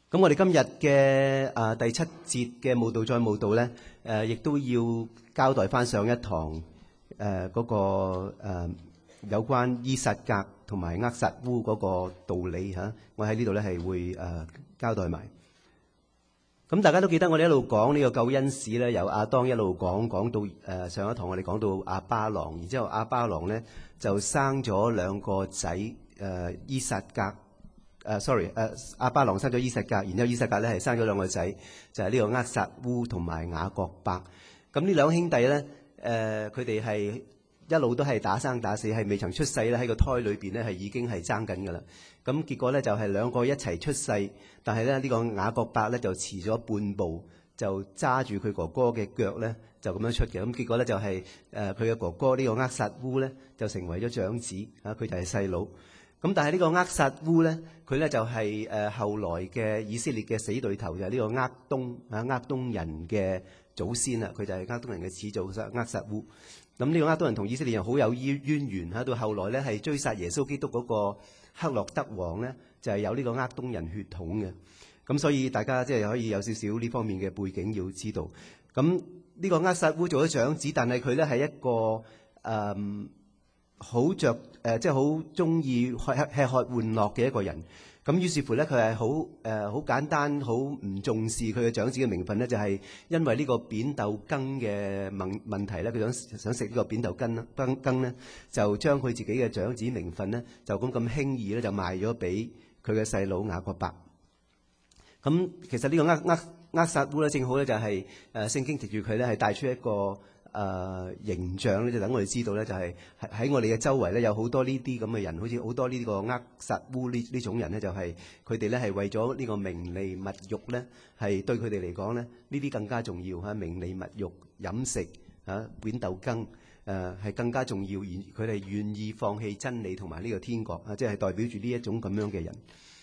咁我哋今日嘅第7節嘅慕道再慕道咧，亦都要交代翻上一堂嗰個有關依撒格同埋厄撒烏嗰個道理嚇。我喺呢度咧係會交代埋。咁大家都記得我哋一路講呢個救恩史咧，由亞當一路講到上一堂我哋講到亞巴郎，然之後亞巴郎咧就生咗兩個仔依撒格。亞巴郎生咗依撒格，然之後依撒格咧係生咗兩個仔，就係呢個厄撒烏同埋雅各伯。咁呢兩兄弟咧，佢哋係一路都係打生打死，係未曾出世咧，喺個胎裏邊咧係已經係爭緊㗎啦。咁結果咧就係兩個一齊出世，但係咧呢個雅各伯咧就遲咗半步，就揸住佢哥哥嘅腳咧就咁樣出嘅。咁結果咧就係佢嘅哥哥呢個厄撒烏咧就成為咗長子，佢就係細佬。咁但係呢個厄撒烏咧，佢咧就係後來嘅以色列嘅死對頭，就係呢個厄東人嘅祖先啦。佢就係厄東人嘅始祖厄撒烏。咁呢個厄東人同以色列人好有淵源嚇，到後來咧係追殺耶穌基督嗰個黑落德王咧，就係有呢個厄東人血統嘅。咁所以大家即係可以有少少呢方面嘅背景要知道。咁呢個厄撒烏做咗長子，但係佢咧係一個好着即係好中意吃喝玩樂嘅一個人。咁於是乎咧，佢係好簡單，好唔重視佢嘅長子嘅名分咧，就係因為呢個扁豆羹嘅問題咧，佢想食呢個扁豆羹咧，就將佢自己嘅長子名分咧，就咁輕易咧就賣咗俾佢嘅細佬雅各伯。咁其實呢個厄撒烏咧，正好咧就係聖經藉住佢咧係帶出一個形象咧，就等我哋知道咧，就係喺我哋嘅周圍咧有好多呢啲咁嘅人，好似好多呢個厄撒烏呢種人咧，就係佢哋咧係為咗呢個名利物慾咧，係對佢哋嚟講咧，呢啲更加重要嚇，名利物慾、飲食嚇、扁豆羹係更加重要，而佢哋願意放棄真理同埋呢個天國啊，即係代表住呢一種咁樣嘅人。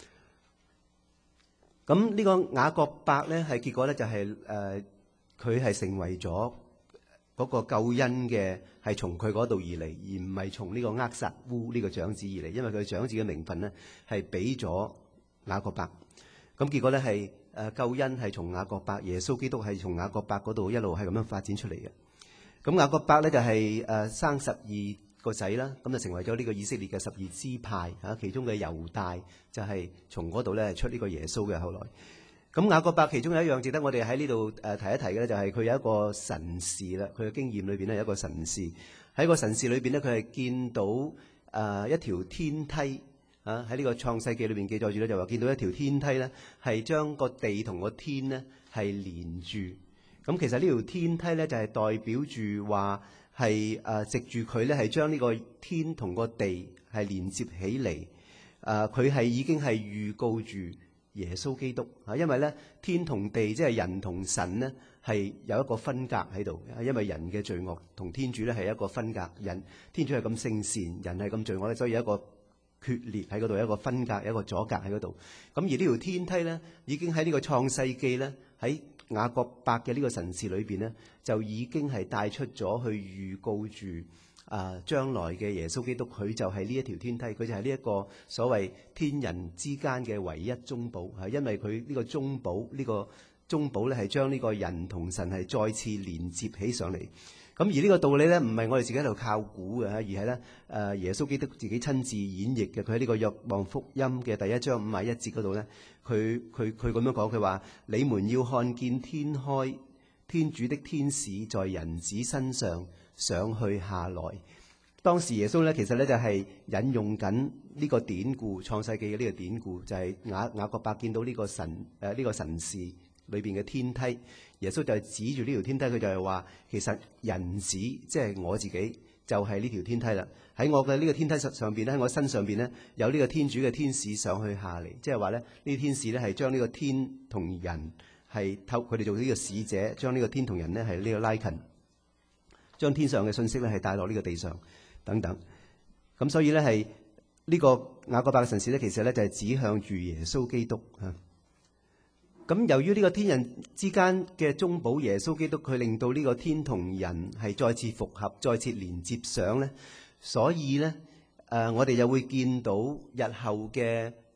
咁呢個雅各伯咧係結果咧就係佢係成為咗嗰個救恩嘅係從佢嗰度而嚟，而唔係從呢個厄撒烏呢個長子而嚟，因為佢長子嘅名分咧係俾咗雅各伯。咁結果咧係救恩係從雅各伯，耶穌基督係從雅各伯嗰度一路係咁樣發展出嚟嘅。咁雅各伯咧就係生12個仔啦，咁就成為咗呢個以色列嘅12支派嚇，其中嘅猶大就係從嗰度咧出呢個耶穌嘅後來。咁雅各伯其中有一樣值得我哋喺呢度提一提嘅咧，就係佢有一個神視啦。佢嘅經驗裏邊咧有一個神視，喺個神視裏邊咧，佢係見到一條天梯啊，喺呢個創世記裏邊記載住咧，就話見到一條天梯咧係將個地同個天咧係連住。咁其實呢條天梯咧就係代表住話係藉住佢咧係將呢個天同個地係連接起嚟。佢係已經係預告住耶穌基督啊，因為咧天同地即係人同神咧係有一個分隔喺度，因為人嘅罪惡同天主咧係一個分隔，天主係咁聖善，人係咁罪惡咧，所以有一個決裂喺嗰度，有一個分隔，有一個阻隔喺嗰度。咁而呢條天梯咧已經喺呢個創世記咧喺雅各伯嘅呢個神視裏邊咧就已經係帶出咗去預告住將來嘅耶穌基督，佢就係呢一條天梯，佢就係呢一個所謂天人之間嘅唯一中保，係因為佢呢個中保咧係將呢個人同神係再次連接起上嚟。咁而呢個道理咧唔係我哋自己喺度靠估嘅，而係咧耶穌基督自己親自演繹嘅。佢喺呢個若望福音嘅第1章51節嗰度咧，佢咁樣講，佢話：你們要看見天開，天主的天使在人子身上上去下來。當時耶穌咧其實咧就係引用緊呢個典故，創世記嘅呢個典故，就係雅各伯見到呢個神視裏邊嘅天梯，耶穌就係指住呢條天梯，佢就係話其實人子即係我自己就係呢條天梯啦。喺我嘅呢個天梯上邊咧，喺我身上邊咧有呢個天主嘅天使上去下嚟，即係話咧呢啲天使咧係將呢個天同人係透佢哋做呢個使者，將呢個天同人咧係呢個拉近，將天上嘅信息咧係帶落呢個地上等等。咁所以咧係呢個雅各伯嘅神視咧，其實咧就係指向住耶穌基督啊。咁由於呢個天人之間嘅中保耶穌基督，佢令到呢個天同人係再次復合、再次連接上咧，所以咧我哋又會見到日後嘅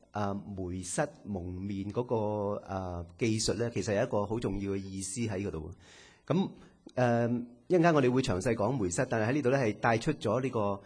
梅瑟蒙面嗰個技術咧，其實有一個好重要嘅意思喺嗰度。咁一陣間我哋會詳細講梅瑟，但係喺呢度咧係帶出咗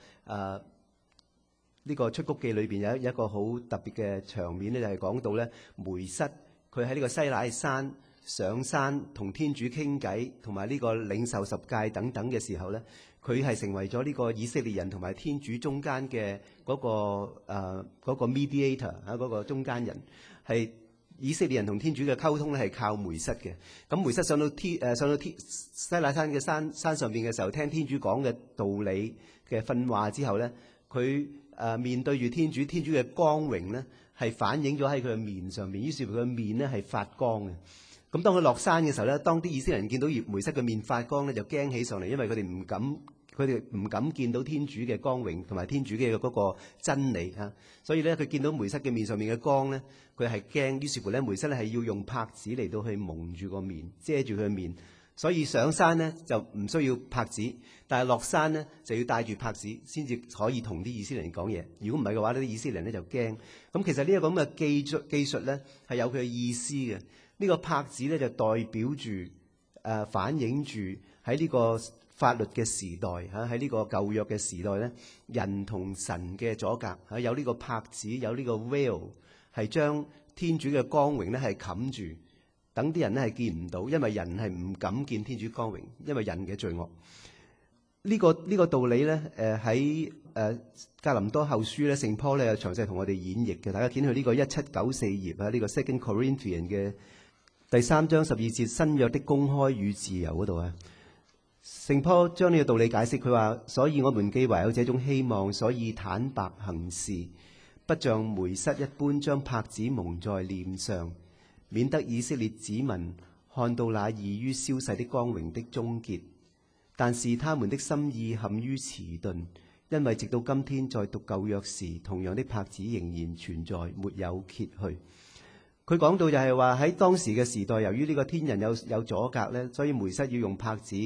呢個出谷記裏邊有一個好特別嘅場面咧，就係講到咧梅瑟佢喺呢個西乃山上山同天主傾偈，同埋呢個領受十誡等等嘅時候咧，佢係成為咗呢個以色列人同埋天主中間嘅嗰個 mediator 嗰個中間人，係以色列人同天主嘅溝通咧係靠梅瑟嘅。咁梅瑟上到西乃山嘅山上邊嘅時候，聽天主講嘅道理嘅訓話之後咧，佢面對住天主嘅光榮咧係反映咗喺佢嘅面上面，於是佢嘅面咧係發光嘅。咁當佢落山嘅時候咧，當啲以色列人見到梅瑟嘅面發光咧，就驚起上嚟，因為佢哋唔敢見到天主嘅光榮同埋天主嘅嗰個真理啊。所以咧，佢見到梅瑟嘅面上面嘅光咧，佢係驚。於是乎咧，梅瑟咧係要用帕子嚟到去蒙住個面，遮住佢嘅面。所以上山咧就唔需要帕子，但係落山咧就要帶住帕子先至可以同啲以色列人講嘢。如果唔係嘅話，呢啲以色列人咧就驚。咁其實呢一個咁嘅技術咧係有佢嘅意思嘅。呢個帕子咧就代表住反映住喺呢個法律嘅時代喺呢個舊約嘅時代咧，人同神嘅阻隔有呢個帕子，有呢個 veil 係將天主嘅光榮咧係冚住，等啲人咧係見唔到，因為人係唔敢見天主光榮，因為人嘅罪惡。呢個道理咧喺格林多後書咧，聖保咧有詳細同我哋演繹嘅。大家見去呢個1794頁呢個 Second Corinthians 嘅第3章12節，新約的公開與自由嗰度啊，聖保將呢個道理解釋，佢話：所以我們既懷有這種希望，所以坦白行事，不像梅瑟一般將帕子蒙在臉上，免得以色列子民看到那易於消逝的光榮的終結。但是他們的心意陷於遲鈍，因為直到今天在讀舊約時，同樣的帕子仍然存在，沒有揭去。佢講到就係話喺當時嘅時代，由於呢個天人有阻隔咧，所以梅瑟要用帕子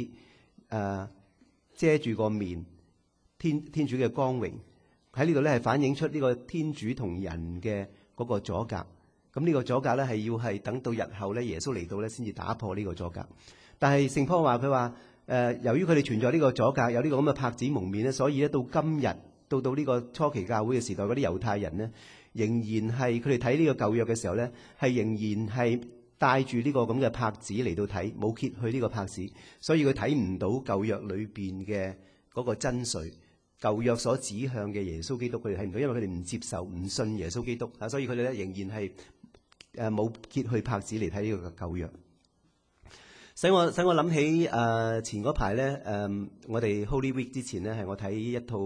遮住個面，天主嘅光榮喺呢度咧係反映出呢個天主同人嘅嗰個阻隔。咁呢個阻隔咧係要係等到日後咧耶穌嚟到咧先至打破呢個阻隔。但係聖保話佢話由於佢哋存在呢個阻隔，有呢個咁嘅帕子蒙面咧，所以咧到今日到呢個初期教會嘅時代，嗰啲猶太人咧，仍然係佢哋睇呢個舊約嘅時候咧，係仍然係帶住呢個咁嘅帕子嚟到睇，冇揭去呢個帕子，所以佢睇唔到舊約裏邊嘅嗰個真髓，舊約所指向嘅耶穌基督，佢哋睇唔到，因為佢哋唔接受、唔信耶穌基督啊，所以佢哋咧仍然係冇揭去帕子嚟睇呢個舊約。使我諗起前嗰排咧我哋 Holy Week 之前咧係我睇一套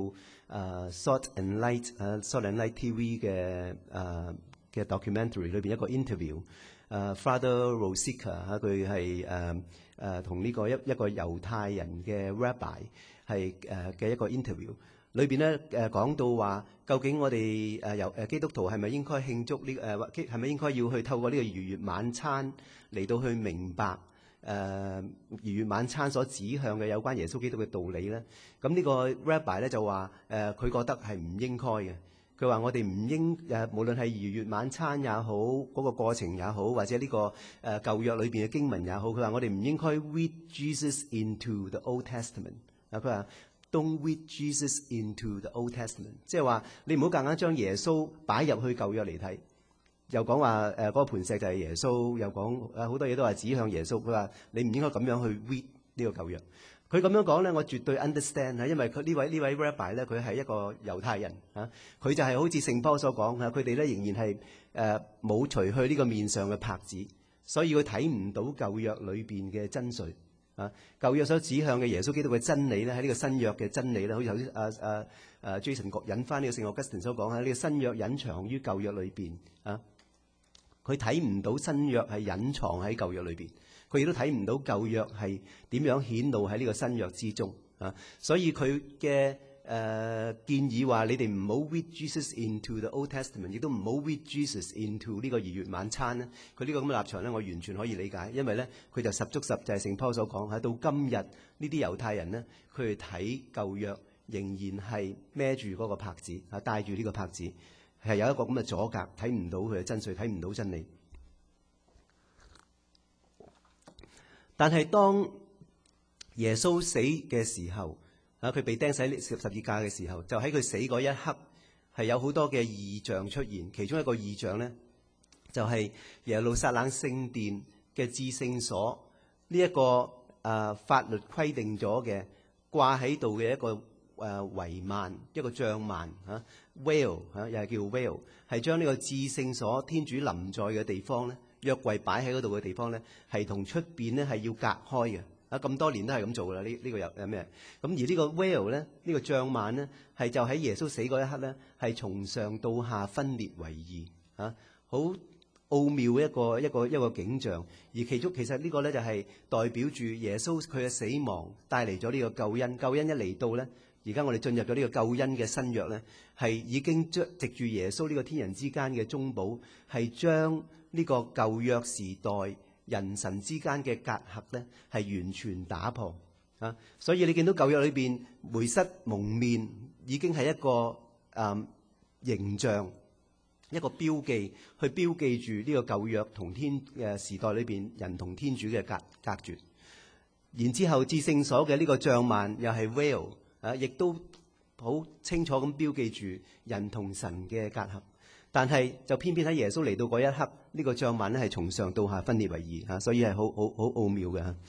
Salt and Light TV 嘅 documentary 裏邊一個 interview，Father Rosica 佢係同呢個一個猶太人嘅 rabbi 係嘅一個 interview，裏邊咧講到話，究竟我哋基督徒係咪應該慶祝呢係咪應該要去透過呢個逾越晚餐嚟到去明白逾越晚餐所指向嘅有關耶穌基督嘅道理咧？咁呢個 rabbi 咧就話佢覺得係唔應該嘅。佢話我哋唔應無論係逾越晚餐也好，嗰個過程也好，或者呢個舊約裏邊嘅經文也好，佢話我哋唔應該 read Jesus into the Old Testament。佢話 Don't read Jesus into the Old Testament， 即係話你唔好夾硬將耶穌擺入去舊約嚟睇。又講話嗰個磐石就係耶穌，又講好多嘢都係指向耶穌。佢話你唔應該咁樣去 read 呢個舊約。佢咁樣講咧，我絕對 understand 嚇，因為佢呢位 rabbi 咧，佢係一個猶太人嚇，佢就係好似聖保所講嚇，佢哋咧仍然係冇除去呢個面上嘅帕子，所以佢睇唔到舊約裏邊嘅真髓啊。舊約所指向嘅耶穌基督嘅真理咧，喺呢個新約嘅真理咧，好似頭先Jason 引翻呢個聖奧古斯丁所講喺呢個新約隱藏於舊約裏邊啊。佢睇唔到新約係隱藏喺舊約裏邊，佢亦都睇唔到舊約係點樣顯露喺呢個新約之中啊！所以佢嘅建議話：你哋唔好 read Jesus into the Old Testament， 亦都唔好 read Jesus into 呢個逾越晚餐咧。佢呢個咁嘅立場咧，我完全可以理解，因為咧佢就十足十就係聖保所講，喺到今日呢啲猶太人咧，佢哋睇舊約仍然係孭住嗰個帕子啊，帶住呢個帕子。 係有一個咁嘅阻隔，睇唔到佢嘅真髓，睇唔到真理。但係當耶穌死嘅時候，佢被釘喺十字架嘅時候，就喺佢死嗰一刻，係有好多嘅異象出現。其中一個異象咧，就係耶路撒冷聖殿嘅至聖所呢一個法律規定咗嘅掛喺度嘅一個帷幔，一個帳幔嚇 veil 嚇，又係叫 veil，係將呢個至聖所天主臨在嘅地方咧，約櫃擺喺嗰度嘅地方咧，係同出邊咧係要隔開嘅。咁多年都係咁做㗎啦。呢個有咩？咁而呢個 veil 咧，呢個帳幔咧，係就喺耶穌死嗰一刻咧，係從上到下分裂為二嚇，好奧妙嘅一個景象。而其實呢個咧就係代表住耶穌佢嘅死亡帶嚟咗呢個救恩。救恩一嚟到咧，而家我哋進入咗呢個救恩嘅新約咧，係已經藉住耶穌呢個天人之間嘅中保，係將呢個舊約時代人神之間嘅隔閡咧，係完全打破啊！所以你見到舊約裏邊梅瑟蒙面已經係一個形象，一個標記，去標記住呢個舊約同天時代裏邊人同天主嘅隔絕。然之後至聖所嘅呢個帳幔又係 veil 啊，亦都好清楚咁標記住人同神嘅隔閡。但係就偏偏喺耶穌嚟到嗰一刻，呢個帳幔咧係從上到下分裂為二嚇，所以係好奧妙嘅嚇。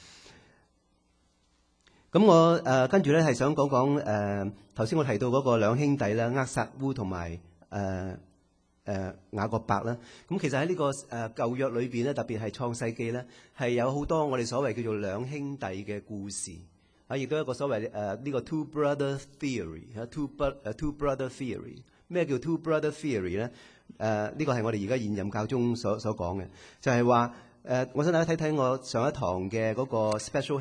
咁我跟住咧係想講講頭先我提到嗰個兩兄弟啦，厄撒烏同埋雅各伯啦。咁其實喺呢個舊約裏邊咧，特別係創世記咧，係有好多我哋所謂叫做兩兄弟嘅故事啊，亦都有一個所謂呢個 two brother theory 嚇，two brother theory。咩叫 two brother theory 咧？呢個係我哋而家現任教宗所講嘅，就係話我想大家睇睇我上一堂嘅嗰個 special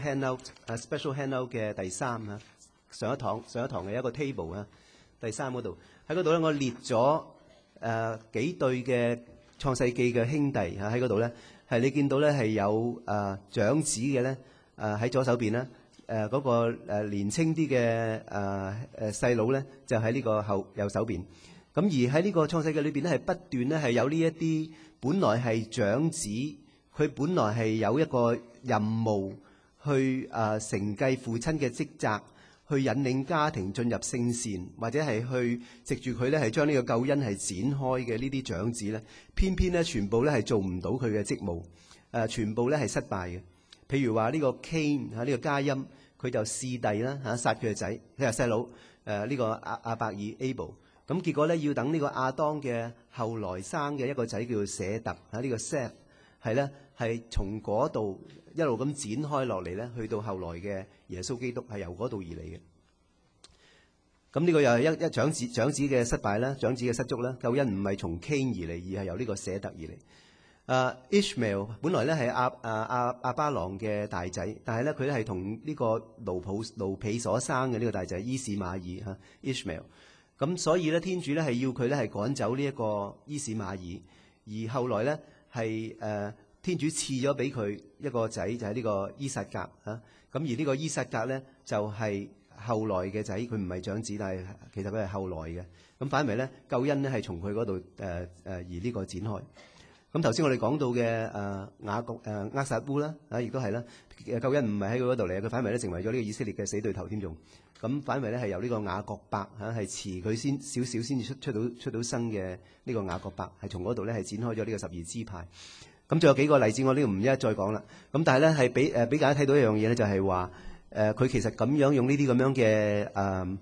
handout 嘅第三嚇，上一堂嘅一個 table 啊，第三嗰度喺嗰度咧，我列咗幾對嘅創世記嘅兄弟嚇喺嗰度咧，係你見到咧係有長子嘅咧喺左手邊啦，嗰個年青啲嘅細佬咧就喺呢個右手邊。咁而喺呢個創世記裏邊咧，係不斷咧係有呢一啲本來係長子，佢本來係有一個任務去承繼父親嘅職責，去引領家庭進入聖善，或者係去藉住佢咧係將呢個救恩係展開嘅呢啲長子咧，偏偏咧全部咧係做唔到佢嘅職務，全部咧係失敗嘅。譬如話呢個 Cain 呢個加音，佢就弒弟啦嚇，殺佢嘅仔，佢係細佬呢個亞伯爾 Abel。咁結果咧，要等呢個亞當嘅後來生嘅一個仔叫做舍特呢個 Seth 係咧係從嗰度一路咁展開落嚟咧，去到後來嘅耶穌基督係由嗰度而嚟嘅。咁呢個又係一長子嘅失敗啦，長子嘅失足啦。救恩唔係從 Cain 而嚟，而係由呢個舍特而嚟。Ishmael 本來咧係亞巴郎嘅大仔，但係咧佢係同呢個奴婢所生嘅呢個大仔伊士馬爾嚇 Ishmael。咁所以咧，天主咧係要佢咧係趕走呢一個伊士馬爾，而後來咧係天主賜咗俾佢一個仔，就係呢個伊撒格嚇。咁而呢個伊撒格咧就係後來嘅仔，佢唔係長子，但係其實佢係後來嘅。咁反為咧救恩咧係從佢嗰度而呢個展開。咁頭先我哋講到嘅厄撒烏啦，亦都係啦，救恩唔係喺佢嗰度嚟，佢反為咧成為咗呢個以色列嘅死對頭添仲。咁反為咧係由呢個雅各伯係遲佢少少先至出到生嘅呢個雅各伯，係從嗰度咧係展開咗呢個12支派。咁仲有幾個例子，我呢個唔一一再講啦。咁但係咧係俾大家睇到一樣嘢咧，就係話佢其實咁樣用呢啲咁樣嘅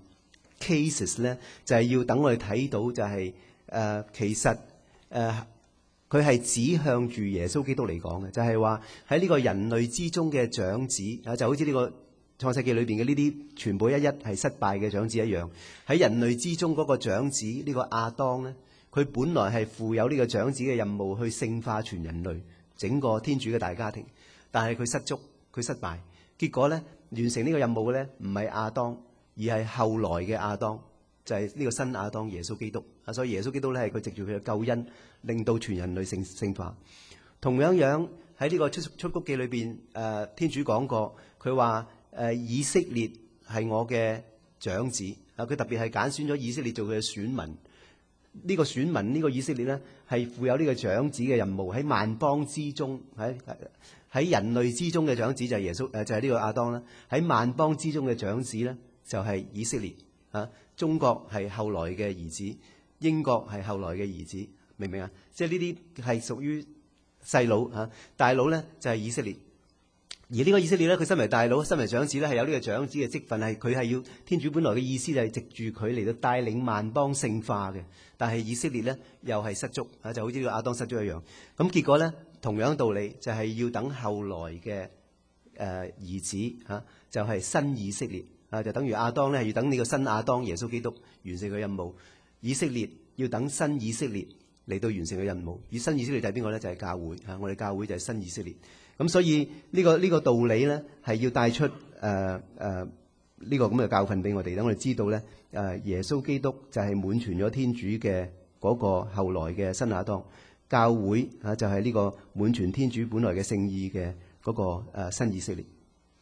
cases 咧，就係要等我哋睇到就係其實佢係指向住耶穌基督嚟講嘅，就係話喺呢個人類之中嘅長子啊，就好似呢個創世記裏邊嘅呢啲全部一係失敗嘅長子一樣，喺人類之中嗰個長子呢個亞當咧，佢本來係負有呢個長子嘅任務去聖化全人類整個天主嘅大家庭，但係佢失足，佢失敗，結果咧完成呢個任務嘅咧唔係亞當，而係後來嘅亞當，就係呢個新亞當耶穌基督啊。所以耶穌基督咧係佢藉住佢嘅救恩，令到全人類聖化。同樣喺呢個出谷記裏邊，天主講過，佢話以色列係我嘅長子啊，佢特別係揀選咗以色列做佢嘅選民。 呢個選民呢個以色列咧係負有呢個長子嘅任務，喺萬邦之中，喺人類之中嘅長子就係耶穌，就係呢個亞當啦。喺萬邦之中嘅長子咧就係以色列啊。中國係後來嘅兒子，英國係後來嘅兒子，明唔明啊？即係呢啲係屬於細佬嚇，大佬咧就係以色列。而呢個以色列咧，佢身為大佬、身為長子咧，係有呢個長子嘅職分，係佢係要天主本來嘅意思就係藉住佢嚟到帶領萬邦聖化嘅。但係以色列咧又係失足啊，就好似呢個亞當失足一樣。咁結果咧，同樣道理就係要等後來嘅兒子嚇，就係新以色列啊，就等於亞當咧係要等呢個新亞當耶穌基督完成佢任務。以色列要等新以色列嚟到完成嘅任務。而新以色列就係邊個咧？就係教會嚇，我哋教會就係新以色列。咁所以呢個道理咧係要帶出呢個咁嘅教訓俾我哋，等我哋知道咧耶穌基督就係滿全咗天主嘅嗰個後來嘅新亞當，教會就係呢個滿全天主本來嘅聖意嘅嗰個新以色列。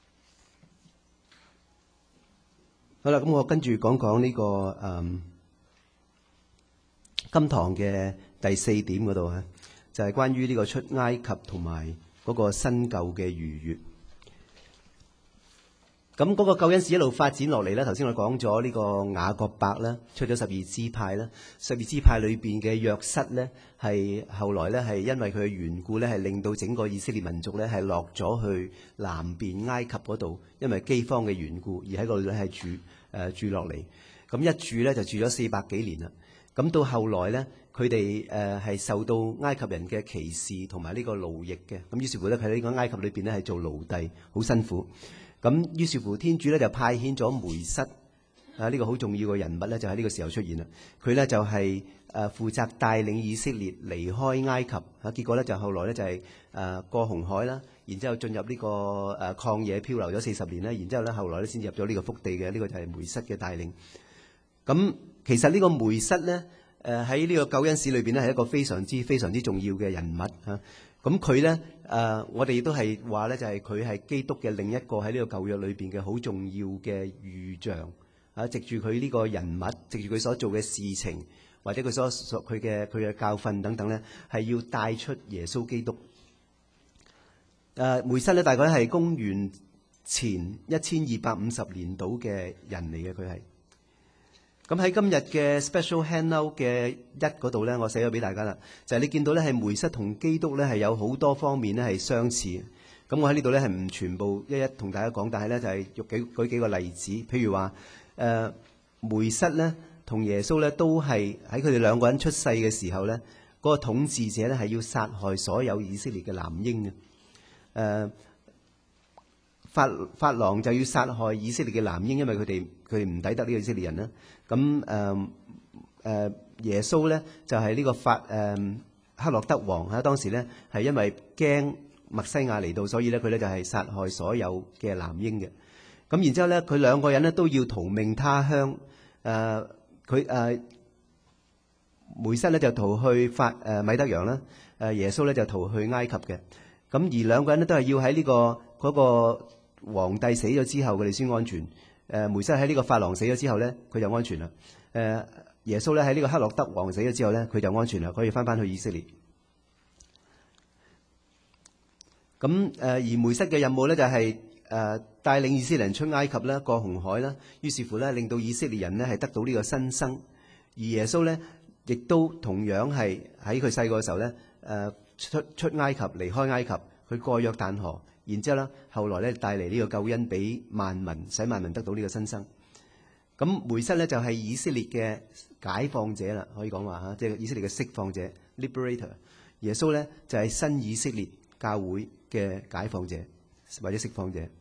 好啦，咁我跟住講講呢個今堂嘅第4點嗰度啊，就係關於呢個出埃及同埋嗰個新舊嘅逾越。咁嗰個救恩史一路發展落嚟咧，頭先我講咗呢個雅各伯啦，出咗12支派啦，12支派裏邊嘅約瑟咧，係後來咧係因為佢嘅緣故咧，係令到整個以色列民族咧係落咗去南邊埃及嗰度，因為饑荒嘅緣故，而喺嗰度咧係住落嚟。咁一住咧就住咗400幾年啦。咁到後來咧，佢哋係受到埃及人嘅歧視同埋呢個奴役嘅。咁於是乎咧，喺呢個埃及裏邊咧係做奴隸，好辛苦。咁於是乎天主咧就派遣咗梅瑟呢個好重要嘅人物咧，就喺呢個時候出現啦。佢咧就係負責帶領以色列離開埃及啊。結果咧就後來咧就係過紅海啦，然之後進入呢個曠野漂流咗40年啦，然之後咧後來咧先入咗呢個福地嘅。呢個就係梅瑟嘅帶領。咁其實呢個梅瑟咧喺呢個救恩史裏邊咧係一個非常之重要嘅人物嚇。咁佢咧我哋亦都係話咧，就係佢係基督嘅另一個喺呢個舊約裏邊嘅好重要嘅預象啊！藉住佢呢個人物，藉住佢所做嘅事情，或者佢佢嘅教訓等等咧，係要帶出耶穌基督。梅瑟咧大概係公元前1250年度嘅人嚟嘅，佢係。咁喺今日嘅 special handout 嘅1嗰度咧，我寫咗俾大家啦。就係你見到咧，係梅瑟同基督咧係有好多方面咧係相似。咁我喺呢度咧係唔全部一一同大家講，但係咧就係舉幾個例子。譬如話梅瑟咧同耶穌咧都係喺佢哋兩個人出世嘅時候咧，嗰個統治者咧係要殺害所有以色列嘅男嬰嘅。法郎就要殺害以色列嘅男嬰，因為佢哋唔抵得呢個以色列人啦。咁耶穌咧就係呢個黑落德王喺當時咧係因為驚默西亞嚟到，所以咧佢咧就係殺害所有嘅男嬰嘅。咁然之後咧，佢兩個人咧都要逃命他鄉。梅瑟咧就逃去米德揚啦，耶穌咧就逃去埃及嘅。咁而兩個人咧都係要喺呢嗰個皇帝死咗之後，佢哋先安全。梅瑟喺呢個法郎死咗之後咧，佢就安全啦。耶穌咧喺呢個黑落德王死咗之後咧，佢就安全啦，可以翻去以色列。咁而梅瑟嘅任務咧就係帶領以色列人出埃及啦，過紅海啦，於是乎咧令到以色列人咧係得到呢個新生。而耶穌咧亦都同樣係喺佢細個嘅時候咧出埃及，離開埃及，佢過約旦河。然之後咧，後來咧帶嚟呢個救恩俾萬民，使萬民得到呢個新生。咁梅瑟咧就係以色列嘅解放者啦，可以講話嚇，即係以色列嘅釋放者 （liberator）。耶穌咧就係新以色列教會嘅解放者或者釋放者。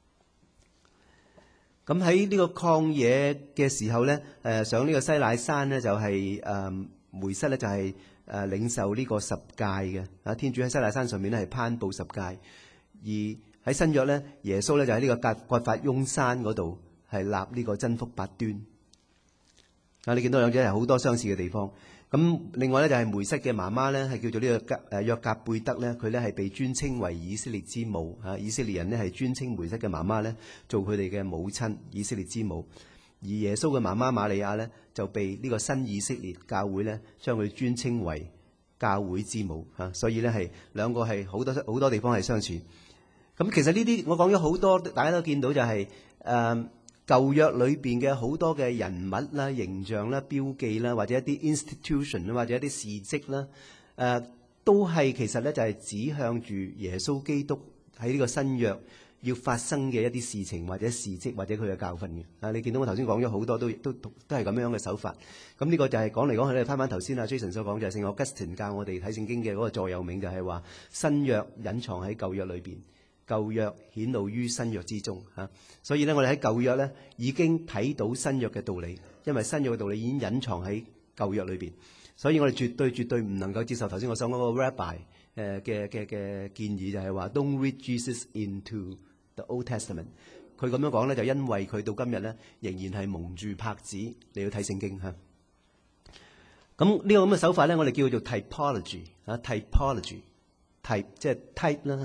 咁喺呢個曠野嘅時候咧，上呢個西乃山咧就係梅瑟咧就係領受呢個十誡嘅啊。天主喺西乃山上面咧係頒布十誡。而喺新約咧，耶穌咧就喺呢個葛法翁山嗰度係立呢個真福八端。啊，你見到兩者係好多相似嘅地方。咁另外咧就係梅瑟嘅媽媽咧係叫做呢個約革貝德咧，佢咧係被尊稱為以色列之母。以色列人咧係尊稱梅瑟嘅媽媽咧做佢哋嘅母親，以色列之母。 而耶穌嘅媽媽瑪利亞咧就被呢個新以色列教會咧將佢尊稱為教會之母嚇，所以咧係兩個係好多地方係相似。咁其實呢啲我講咗好多，大家都見到就係舊約裏邊嘅好多嘅人物啦、形象啦、標記啦，或者一啲 institution 啦，或者一啲事蹟啦，都係其實咧就係指向住耶穌基督喺呢個新約要發生嘅一啲事情或者事蹟或者佢嘅教訓嘅。你見到我頭先講咗好多都係咁樣嘅手法。咁呢個就係講嚟講去咧，翻翻頭先Jason 所講就係聖奧古斯丁教我哋睇聖經嘅嗰個座右銘，就係話新約隱藏喺舊約裏邊，舊約顯露於新約之中嚇。所以咧，我哋喺舊約咧已經睇到新約嘅道理，因為新約嘅道理已經隱藏喺舊約裏邊。所以我哋絕對唔能夠接受頭先我所講個 Rabbi 嘅建議，就係話 Don't read Jesus into The Old Testament。佢咁樣講咧，就因為佢到今日咧仍然係蒙住拍子嚟去睇聖經嚇。咁呢個咁嘅手法咧，我哋叫做 typology 啊 ，typology，type 即係 type 啦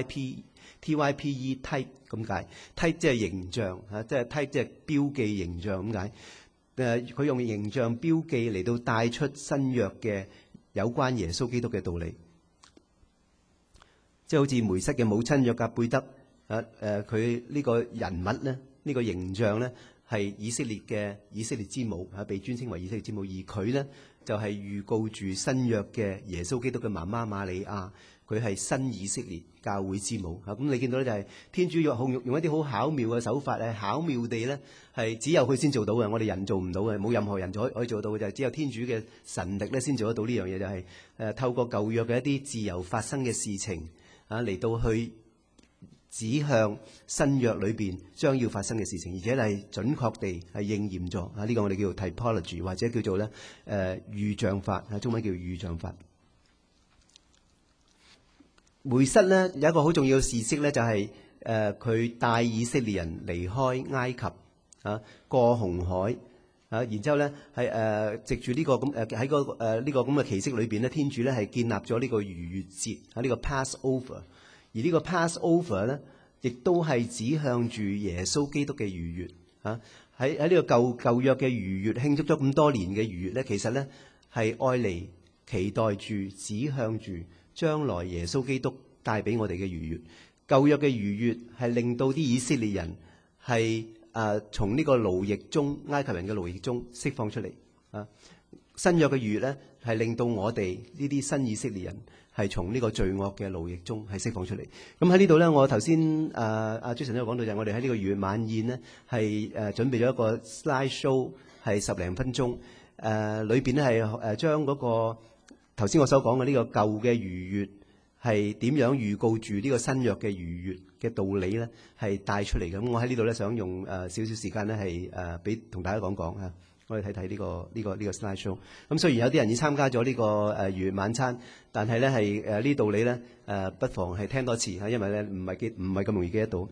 ，type type 咁解 ，type 即係形象嚇，即係 type 即係標記形象咁解。佢用形象標記嚟到帶出新約嘅有關耶穌基督嘅道理，即係好似梅瑟嘅母親約革貝德。佢呢個人物咧，呢個形象咧係以色列之母嚇，被尊稱為以色列之母。而佢咧就係預告住新約嘅耶穌基督嘅媽媽瑪利亞，佢係新以色列教會之母嚇。咁你見到咧就係天主用一啲好巧妙嘅手法咧，巧妙地咧係只有佢先做到嘅，我哋人做唔到嘅，冇任何人可以做到嘅，就係只有天主嘅神力咧先做得到呢樣嘢，就係透過舊約嘅一啲自由發生嘅事情啊嚟到去指向新約裏邊將要發生嘅事情，而且係準確地係應驗咗啊！呢個我哋叫做 typology， 或者叫做咧預象法啊，中文叫預象法。梅瑟咧有一個好重要嘅事蹟咧，就係佢帶以色列人離開埃及啊，過紅海啊，然之後咧係藉住呢個咁喺個呢個咁嘅奇蹟裏邊咧，天主咧係建立咗呢個逾越節啊，呢個 Passover。而呢個 Passover 咧，亦都係指向住耶穌基督嘅逾越啊！喺呢個舊約嘅逾越慶祝咗咁多年嘅逾越咧，其實咧係愛嚟期待住、指向住將來耶穌基督帶俾我哋嘅逾越。舊約嘅逾越係令到啲以色列人係從呢個奴役中、埃及人嘅奴役中釋放出嚟啊！新約嘅逾越咧係令到我哋呢啲新以色列人係從呢個罪惡嘅奴役中係釋放出嚟。咁喺呢度咧，我頭先Jason 都有講到，就係我哋喺呢個逾越晚宴咧係準備咗一個 slide show 係10零分鐘，裏邊咧係將嗰個頭先我所講嘅呢個舊嘅逾越係點樣預告住呢個新約嘅逾越嘅道理咧係帶出嚟嘅。咁我喺呢度咧想用少少時間咧係俾同大家講講嚇。我哋睇睇呢個 slide show。咁雖然有啲人已參加咗呢個逾越晚餐，但係咧係呢道理咧不妨係聽多次嚇，因為咧唔係咁容易記得到。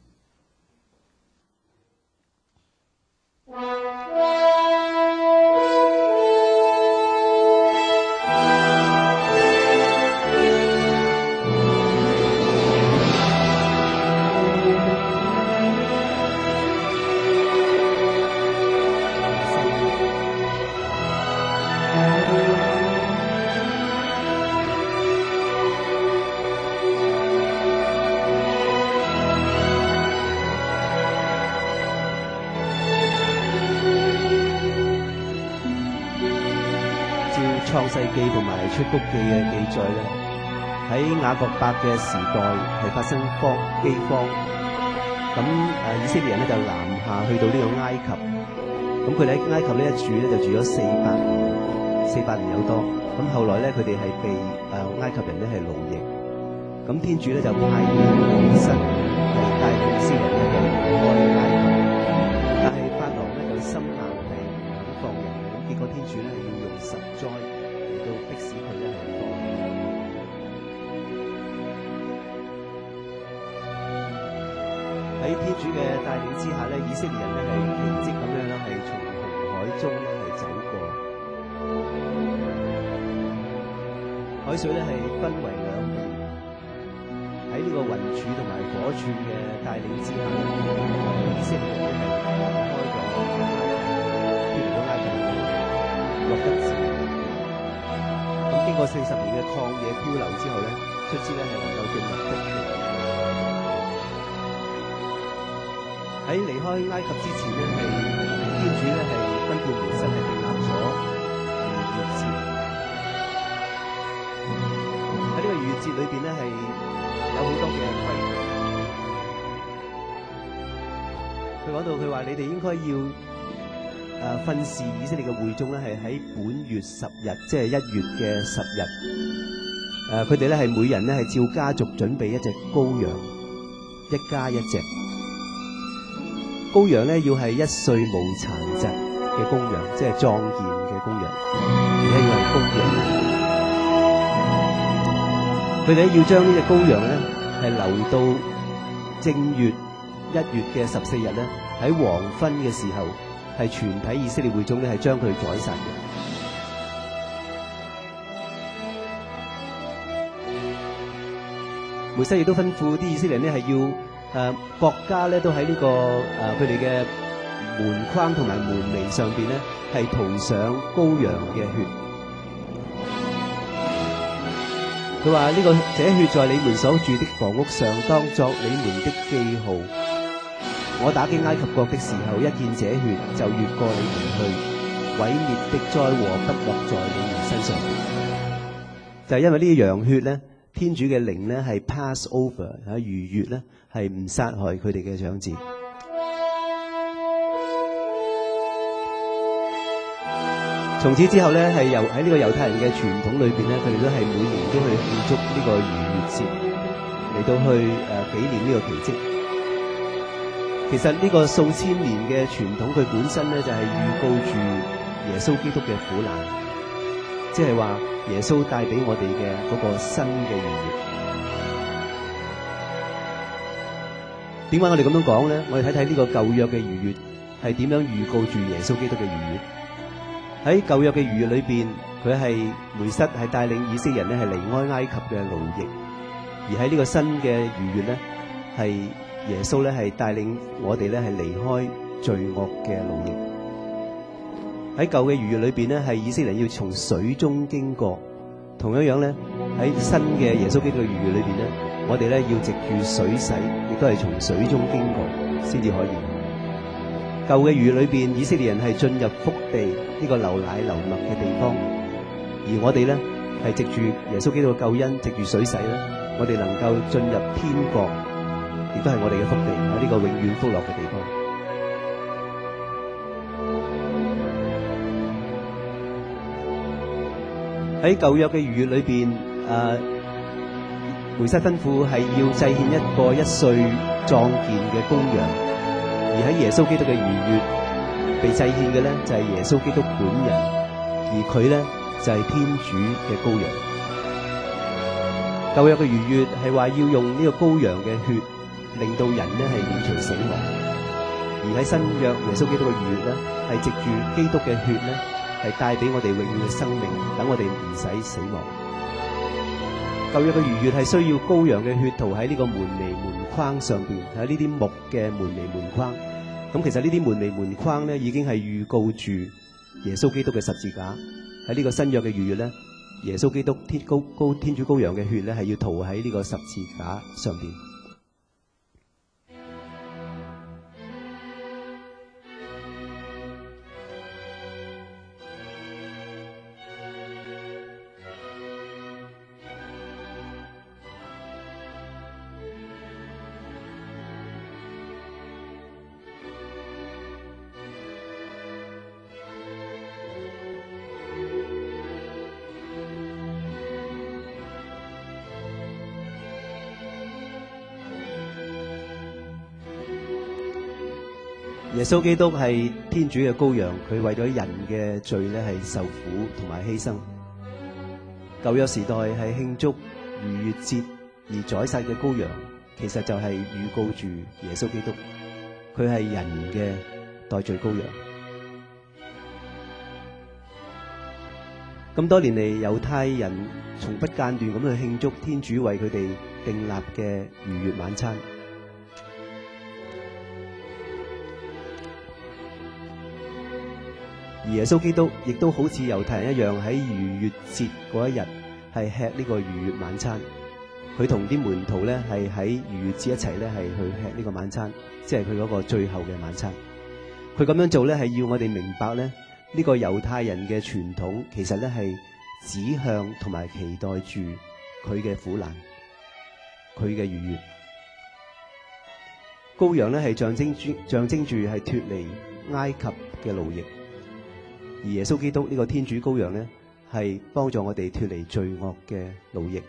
創世記同埋出谷記嘅記載咧，喺雅各伯嘅時代係發生饑荒，咁以色列人咧就南下去到呢個埃及，咁佢哋喺埃及呢一住咧就住咗400年有多，咁後來咧佢哋係被埃及人咧係奴役，咁天主咧就派遣以色列係帶領以色列人咧係離開埃及，但係法郎咧就心硬係唔肯放人，咁結果天主咧係要用10災。到迫使佢咧係放喺天主嘅帶領之下咧，以色列人咧係奇蹟咁樣咧係從紅海中咧係走過，海水咧係分為兩邊，喺呢個雲柱同埋火柱嘅帶領之下咧，以色列人咧係離開咗埃及落得自然。咁經過40年嘅曠野漂流之後咧，卒之咧係能夠進入得地。喺離開埃及之前咧，係天主咧係吩咐摩西係訂立咗逾越節。喺呢個逾越節裏邊咧係有好多嘅規矩。佢講到佢話：你哋應該要訓示以色列嘅會眾咧，係喺本月10日，即係1月嘅10日。佢哋咧係每人咧係照家族準備一隻羔羊，一家一隻。羔羊咧要係1歲無殘疾嘅公羊，即係壯健嘅公羊，而且要係公羊。佢哋咧要將呢隻羔羊咧係留到正月1月嘅14日咧，喺黃昏嘅時候，係全體以色列會眾咧係將佢宰殺嘅。摩西亦都吩咐啲以色列人咧係要國家咧都喺呢個佢哋嘅門框同埋門楣上邊咧係塗上羔羊嘅血。佢話呢個這血在你們所住的房屋上，當作你們的記號。我打擊埃及國的時候，一見這血就越過你們去，毀滅的災禍不落在你們身上。就係因為呢啲羊血咧，天主嘅靈咧係 pass over 逾越咧，係唔殺害佢哋嘅長子。從此之後咧，係喺呢個猶太人嘅傳統裏邊咧，佢哋都係每年都去慶祝呢個逾越節，嚟到去紀念呢個奇蹟。其實呢個數千年嘅傳統，佢本身咧就係預告住耶穌基督嘅苦難，即係話耶穌帶俾我哋嘅嗰個新嘅逾越。點解我哋咁樣講咧？我哋睇睇呢個舊約嘅逾越係點樣預告住耶穌基督嘅逾越。喺舊約嘅逾越裏邊，佢係梅瑟係帶領以色列人咧係離開埃及嘅奴役，而喺呢個新嘅逾越咧係耶穌咧係帶領我哋咧係離開罪惡嘅奴役。喺舊嘅逾越裏邊咧，係以色列人要從水中經過。同樣咧喺新嘅耶穌基督嘅逾越裏邊咧，我哋咧要藉住水洗，亦都係從水中經過先至可以。舊嘅逾越裏邊，以色列人係進入福地呢個流奶流蜜嘅地方，而我哋咧係藉住耶穌基督嘅救恩，藉住水洗咧，我哋能夠進入天國。亦都係我哋嘅福地，喺呢個永遠福樂嘅地方。喺舊約嘅逾越裏邊，梅瑟吩咐係要祭獻一個1歲壯健嘅公羊，而喺耶穌基督嘅逾越被祭獻嘅咧就係耶穌基督本人，而佢咧就係天主嘅羔羊。舊約嘅逾越係話要用呢個羔羊嘅血，令到人咧係免除死亡，而喺新約耶穌基督嘅逾越咧，係藉住基督嘅血咧，係帶俾我哋永遠嘅生命，等我哋唔使死亡。舊約嘅逾越係需要羔羊嘅血塗喺呢個門楣門框上邊，喺呢啲木嘅門楣門框。咁其實呢啲門楣門框咧，已經係預告住耶穌基督嘅十字架。喺呢個新約嘅逾越咧，耶穌基督天主羔羊嘅血咧，係要塗喺呢個十字架上邊。耶穌基督係天主嘅羔羊，佢為咗人嘅罪咧係受苦同埋犧牲。舊約時代係慶祝逾越節而宰殺嘅羔羊，其實就係預告住耶穌基督，佢係人嘅代罪羔羊。咁多年嚟，猶太人從不間斷咁去慶祝天主為佢哋訂立嘅逾越晚餐。 而耶穌基督亦都好似猶太人一樣，喺逾越節嗰一日係吃呢個逾越晚餐。佢同啲門徒咧係喺逾越節一齊咧係去吃呢個晚餐，即係佢嗰個最後嘅晚餐。佢咁樣做咧係要我哋明白咧，呢個猶太人嘅傳統其實咧係指向同埋期待住佢嘅苦難，佢嘅逾越。羔羊咧係象徵住係脫離埃及嘅奴役，而耶穌基督呢個天主羔羊咧係幫助我哋脫離罪惡嘅奴役。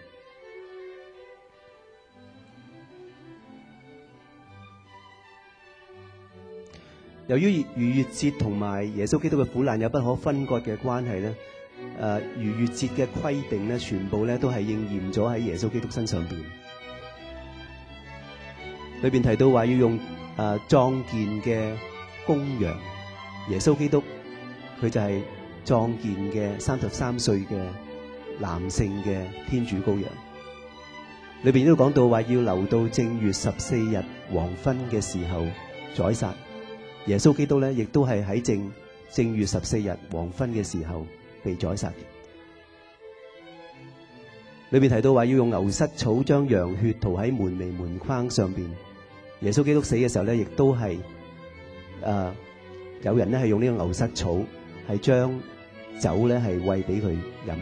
由於逾越節同埋耶穌基督嘅苦難有不可分割嘅關係咧，逾越節嘅規定咧，全部咧都係應驗咗喺耶穌基督身上邊。裏邊提到話要用壯健嘅公羊，耶穌基督佢就係壯健嘅33歲嘅男性嘅天主羔羊。裏邊都講到話要留到正月14日黃昏嘅時候宰殺。耶穌基督咧，亦都係喺正月14日黃昏嘅時候被宰殺。裏面提到話要用牛膝草將羊血塗喺門楣門框上邊。耶穌基督死嘅時候咧，亦都係有人咧係用呢個牛膝草係將酒咧係餵俾佢飲。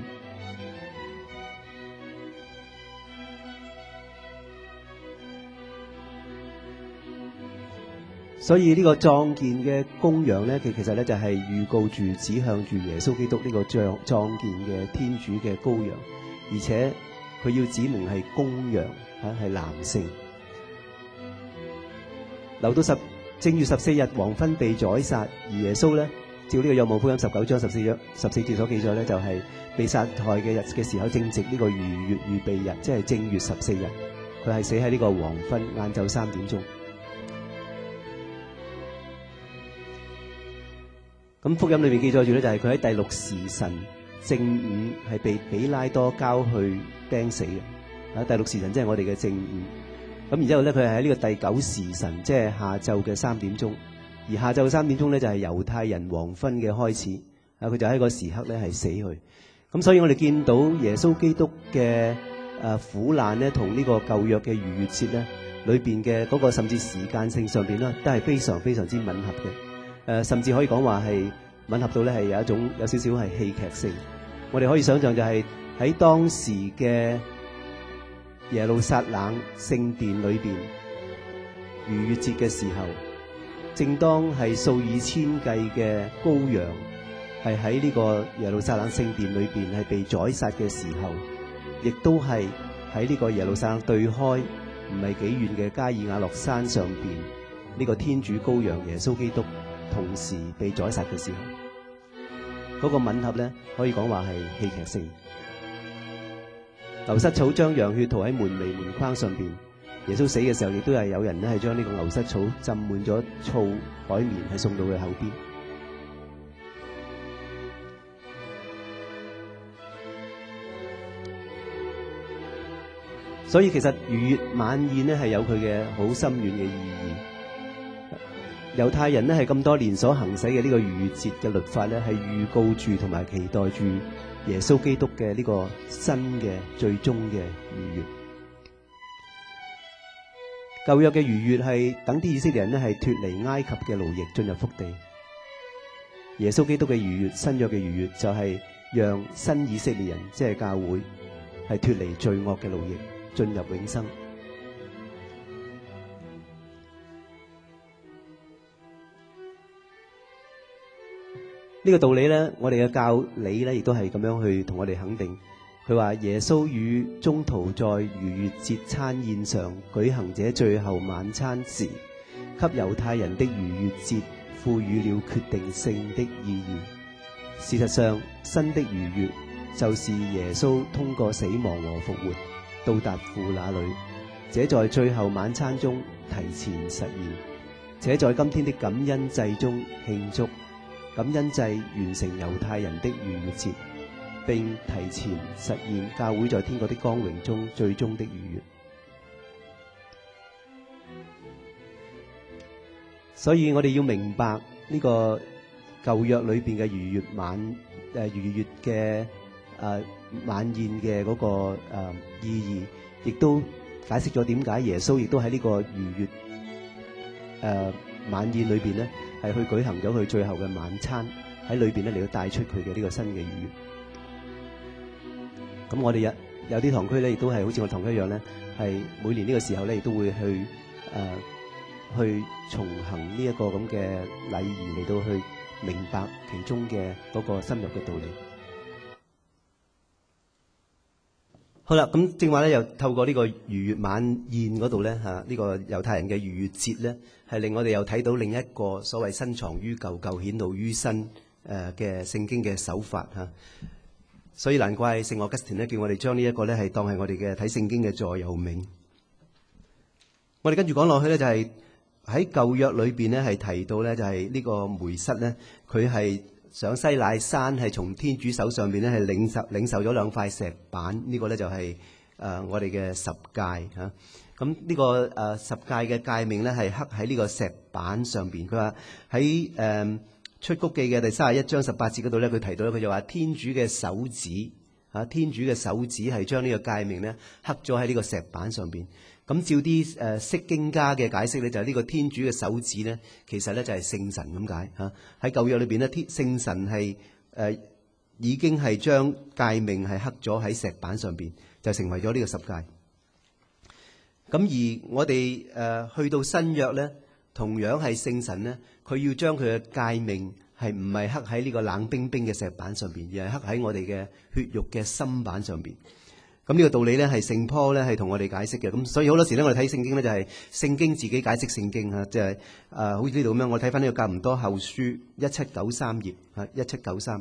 所以呢個壯健嘅公羊咧，其實咧就係預告住指向住耶穌基督呢個壯健嘅天主嘅羔羊，而且佢要指明係公羊係男性。留到正月14日黃昏被宰殺，而耶穌咧照呢個若望福音19章14節所記載咧，就係被殺害嘅日嘅時候正值呢個逾越預備日，即係正月14日，佢係死喺呢個黃昏晏晝3點鐘。咁福音裏面記載住咧，就係佢喺第6時辰正午係被比拉多交去釘死嘅。第6時辰即係我哋嘅正午。咁然之後咧，佢係喺呢個第9時辰，即係下晝嘅3點鐘。而下晝3點鐘咧，就係猶太人黃昏嘅開始。佢就喺個時刻咧係死去。咁所以我哋見到耶穌基督嘅苦難咧，同呢個舊約嘅逾越節咧裏邊嘅嗰個甚至時間性上邊咧，都係非常非常之吻合嘅。甚至可以講話係吻合到咧係有少少係戲劇性。我哋可以想象就係喺當時嘅耶路撒冷聖殿裏邊逾越節嘅時候，正當係數以千計嘅羔羊係喺呢個耶路撒冷聖殿裏邊係被宰殺嘅時候，亦都係喺呢個耶路撒冷對開唔係幾遠嘅加爾瓦洛山上邊呢個天主羔羊耶穌基督同時被宰殺嘅時候，嗰個吻合咧可以講話係戲劇性。牛膝草將羊血塗喺門楣門框上邊。耶穌死嘅時候，亦都係有人咧係將呢個牛膝草浸滿咗醋海綿，係送到佢後邊。所以其實逾越晚宴咧係有佢嘅好深遠嘅意義。猶太人咧係咁多年所行使嘅呢個逾越節嘅律法咧，係預告住同埋期待住耶穌基督嘅呢個新嘅最終嘅逾越。舊約嘅逾越係等啲以色列人咧係脫離埃及嘅奴役，進入福地。耶穌基督嘅逾越，新約嘅逾越就係讓新以色列人，即係教會，係脫離罪惡嘅奴役，進入永生。呢個道理咧，我哋嘅教理咧，亦都係咁樣去同我哋肯定。佢話耶穌與宗徒在逾越節餐宴上舉行這最後晚餐時，給猶太人的逾越節賦予了決定性的意義。事實上，新的逾越就是耶穌通過死亡和復活到達父那裏，這在最後晚餐中提前實現，且在今天的感恩祭中慶祝。感恩祭完成猶太人的逾越節，並提前實現教會在天國的光榮中最終的逾越。所以我哋要明白呢個舊約裏邊嘅逾越嘅晚宴嘅嗰個意義，亦都解釋咗點解耶穌亦都喺呢個逾越晚宴裏邊咧，係去舉行咗佢最後嘅晚餐，喺裏邊咧嚟到帶出佢嘅呢個新嘅逾越。咁我哋有啲堂區咧，亦都係好似我堂區一樣咧，係每年呢個時候咧，亦都會去重行呢一個咁嘅禮儀，嚟到去明白其中嘅嗰個深入嘅道理。好啦，咁正話咧，又透過呢個逾越晚宴嗰度咧呢個猶太人嘅逾越節咧，係令我哋又睇到另一個所謂深藏於舊，舊顯露於新嘅聖經嘅手法嚇。所以難怪聖奧古斯丁咧叫我哋將呢一個咧係當係我哋嘅睇聖經嘅座右銘。我哋跟住講落去咧，就係喺舊約裏邊咧係提到咧，就係呢個梅瑟咧，佢係上西乃山，係從天主手上邊咧係領受咗兩塊石板，呢個咧就係我哋嘅十誡嚇。咁呢個十誡嘅誡命咧係刻喺呢個石板上邊。佢話喺出谷記嘅第31章18節嗰度咧，佢提到咧，佢就話天主嘅手指天主嘅手指係將呢個誡命咧刻咗喺呢個石板上邊。咁照啲釋經家嘅解釋咧，就係呢個天主嘅手指咧，其實咧就係聖神咁解嚇。喺舊約裏邊咧，聖神係已經係將誡命係刻咗喺石板上邊，就成為咗呢個十誡。咁而我哋去到新約咧，同樣係聖神咧，佢要將佢嘅誡命係唔係刻喺呢個冷冰冰嘅石板上邊，而係刻喺我哋嘅血肉嘅心板上邊。咁呢個道理咧係聖坡咧係同我哋解釋嘅。咁所以好多時咧，我哋睇聖經咧就係聖經自己解釋聖經嚇，即係好似呢度咁樣。我睇翻呢個格林多後書1793頁1793。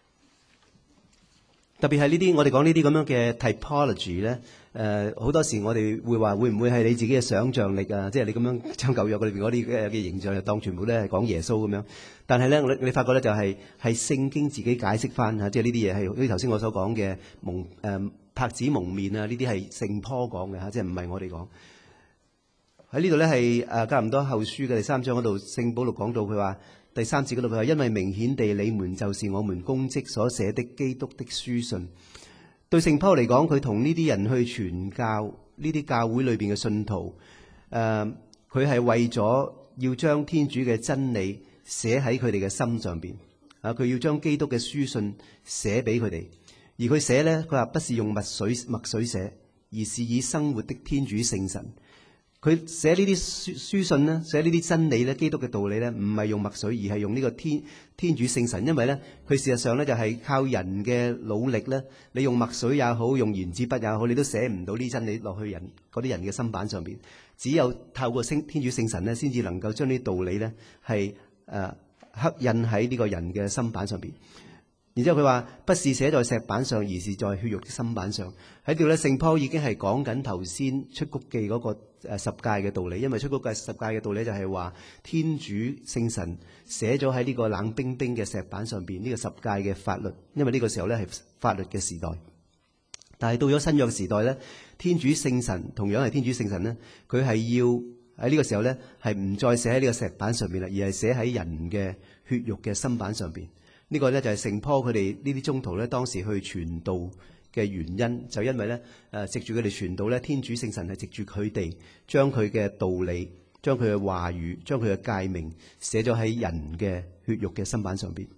特別係呢啲我哋講呢啲咁樣嘅 typology 咧，好多時我哋會話會唔會係你自己嘅想像力啊？即係你咁樣將舊約裏邊嗰啲嘅形象就當全部咧係講耶穌咁樣。但係咧，你發覺咧就係聖經自己解釋翻嚇，即係呢啲嘢係好似頭先我所講嘅帕子蒙面啊，呢啲係聖坡講嘅嚇，即係唔係我哋講。喺呢度咧係格林多後書嘅第3章嗰度，聖保祿講到佢話第3節嗰度，佢話因為明顯地你們就是我們公職所寫的基督的書信。對聖坡嚟講，佢同呢啲人去傳教，呢啲教會裏邊嘅信徒，佢係為咗要將天主嘅真理寫喺佢哋嘅心上邊佢要將基督嘅書信寫俾佢哋。而佢寫咧，佢話不是用墨水寫，而是以生活的天主聖神。佢寫呢啲書信咧，寫呢啲真理咧，基督嘅道理咧，唔係用墨水，而係用呢個天主聖神。因為咧，佢事實上咧就係靠人嘅努力咧，你用墨水也好，用原子筆也好，你都寫唔到呢真理落去嗰啲人嘅心板上邊。只有透過天主聖神咧，先至能夠將呢啲道理咧係刻印喺呢個人嘅心板上邊。然之後佢話不是寫在石板上，而是在血肉的心板上。喺度咧，聖坡已經係講緊頭先出谷記嗰個十誡嘅道理。因為出谷記十誡嘅道理就係話天主聖神寫咗喺呢個冷冰冰嘅石板上邊呢個十誡嘅法律。因為呢個時候咧係法律嘅時代。但係到咗新約時代咧，天主聖神同樣係天主聖神咧，佢係要喺呢個時候咧係唔再寫喺呢個石板上邊啦，而係寫喺人嘅血肉嘅心板上邊。呢個咧就係聖坡佢哋呢啲宗徒咧當時去傳道嘅原因，就因為咧藉住佢哋傳道咧，天主聖神係藉住佢哋將佢嘅道理、將佢嘅話語、將佢嘅誡命寫咗喺人嘅血肉嘅心板上邊。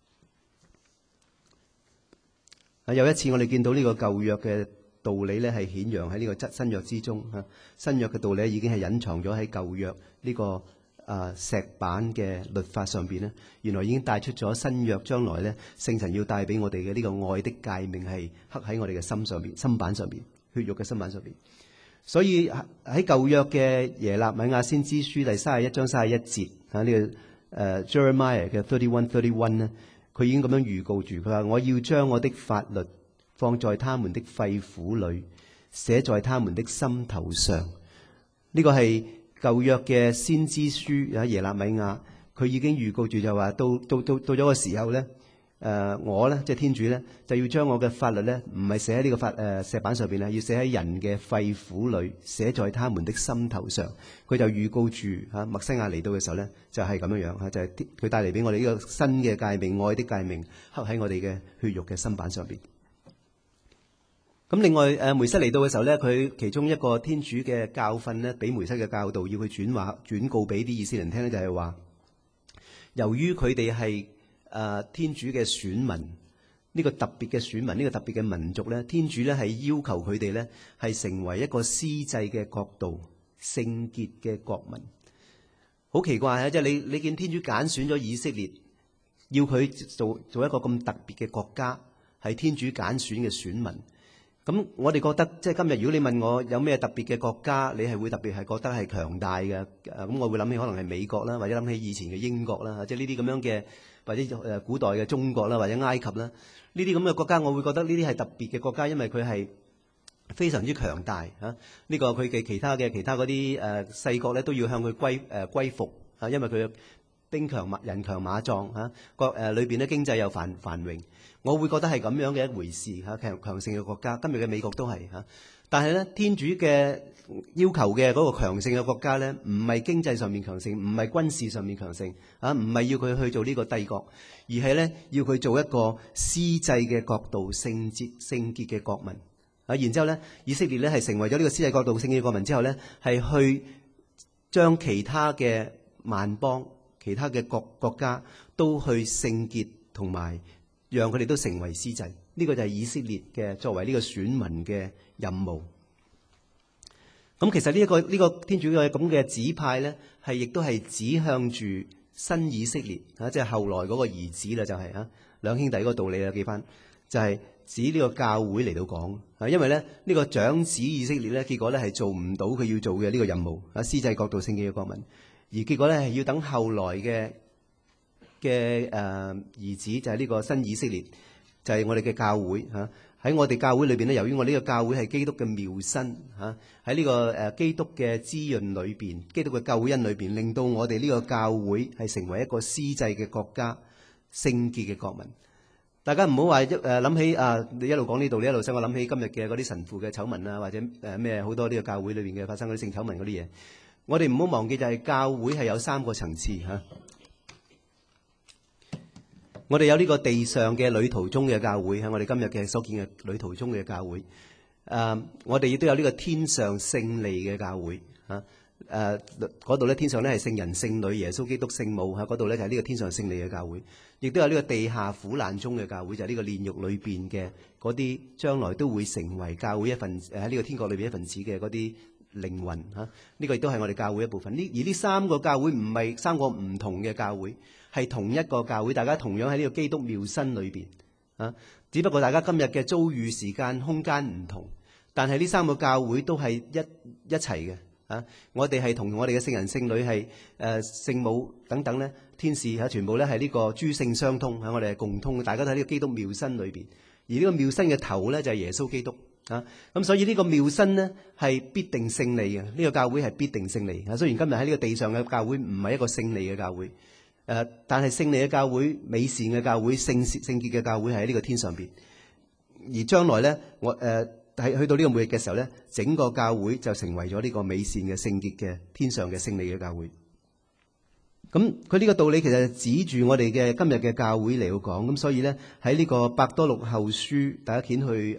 有一次我哋見到呢個舊約嘅道理咧係顯揚喺呢個新約之中嚇，新約嘅道理已經係隱藏咗喺舊約呢個石板嘅律法上邊咧，原來已經帶出咗新約將來咧聖神要帶俾我哋嘅呢個愛的誡命係刻喺我哋嘅心上邊、心板上邊、血肉嘅心板上邊。所以喺舊約嘅耶肋米亞先知書第31章31節呢個Jeremiah 嘅31咧，佢已經咁樣預告住，佢話我要將我的法律放在他們的肺腑裏，寫在他們的心頭上。呢個係舊約嘅先知書耶肋米亞，佢已經預告住就話到咗個時候咧， 我咧即係天主咧，就要將我嘅法律咧，唔係寫喺呢個石板上邊啦，要寫喺人嘅肺腑裏，寫在他們的心頭上。佢就預告住默西亞嚟到嘅時候咧，就係咁樣樣就係佢帶嚟俾我哋呢個新嘅誡命，愛的誡命，刻喺我哋嘅血肉嘅心板上邊。咁另外梅瑟嚟到嘅時候咧，佢其中一個天主嘅教訓咧，俾梅瑟嘅教導要去轉告俾啲以色列人聽咧，就係話，由於佢哋係天主嘅選民，呢個特別嘅選民，呢個特別嘅民族咧，天主咧係要求佢哋咧係成為一個司祭嘅國度，聖潔嘅國民。好奇怪啊！即係你見天主揀選咗以色列，要佢做一個咁特別嘅國家，係天主揀選嘅選民。咁我哋覺得，即係今日如果你問我有咩特別嘅國家，你係會特別係覺得係強大嘅。咁我會諗起可能係美國啦，或者諗起以前嘅英國啦，即係呢啲咁樣嘅，或者古代嘅中國啦，或者埃及啦，呢啲咁嘅國家，我會覺得呢啲係特別嘅國家，因為佢係非常之強大嚇。呢個佢嘅其他嗰啲細國咧都要向佢歸服嚇，因為佢兵強人強馬壯嚇，裏邊咧經濟又繁榮。我會覺得係咁樣嘅一回事嚇，強盛嘅國家，今日嘅美國都係嚇。但係咧，天主嘅要求嘅嗰個強盛嘅國家咧，唔係經濟上面強盛，唔係軍事上面強盛啊，唔係要佢去做呢個帝國，而係咧要佢做一個司祭嘅國度、聖潔嘅國民啊。然之後咧，以色列咧係成為咗呢個司祭國度、聖潔嘅國民之後咧，係去將其他嘅萬邦、其他嘅國家都去聖潔同埋，讓佢哋都成為司祭，呢個就係以色列嘅作為呢個選民嘅任務。咁其實呢個天主嘅咁嘅指派咧，係亦都係指向住新以色列啊，即係後來嗰個兒子啦，就係兩兄弟嗰個道理啦，記翻就係指呢個教會嚟到講啊，因為咧呢個長子以色列咧，結果咧係做唔到佢要做嘅呢個任務啊，司祭國度聖潔嘅國民，而結果咧係要等後來嘅兒子就係呢個新以色列，就係我哋嘅教會嚇。喺我哋教會裏邊咧，由於我呢個教會係基督嘅妙身嚇，喺呢個基督嘅滋潤裏邊，基督嘅救恩裏邊，令到我哋呢個教會係成為一個司祭嘅國家、聖潔嘅國民。大家唔好話諗起你一路講呢度，你一路使我諗起今日嘅嗰啲神父嘅醜聞啊，或者咩好多呢個教會裏邊嘅發生嗰啲性醜聞嗰啲嘢。我哋唔好忘記就係教會係有3個層次嚇。我哋有呢個地上嘅旅途中嘅教會，喺我哋今日嘅所見嘅旅途中嘅教會。我哋亦都有呢個天上勝利嘅教會嚇。嗰度咧天上咧係聖人聖女耶穌基督聖母嚇，嗰度咧就係呢個天上勝利嘅教會。亦都有呢個地下苦難中嘅教會，就係呢個煉獄裏邊嘅嗰啲將來都會成為教會一份喺呢個天國裏邊一份子嘅嗰啲靈魂嚇。呢個亦都係我哋教會一部分。而呢3個教會唔係3個唔同嘅教會。係同一個教會，大家同樣喺呢個基督妙身裏邊啊，只不過大家今日嘅遭遇時間空間唔同，但係呢3個教會都係一齊嘅啊。我哋係同我哋嘅聖人聖女係聖母等等咧，天使全部咧係呢個諸聖相通我哋係共通，大家都喺呢個基督妙身裏邊。而呢個妙身嘅頭咧就係耶穌基督啊。咁所以呢個妙身呢係必定勝利嘅，呢個教會係必定勝利啊。雖然今日喺呢個地上嘅教會唔係一個勝利嘅教會。但係勝利嘅教會、美善嘅教會、聖潔嘅教會係喺呢個天上邊。而將來咧，去到呢個末日嘅時候咧，整個教會就成為咗呢個美善嘅聖潔嘅天上嘅勝利嘅教會。咁佢呢個道理其實指住我哋嘅今日嘅教會嚟到講。咁所以咧喺呢個伯多祿後書，大家掀去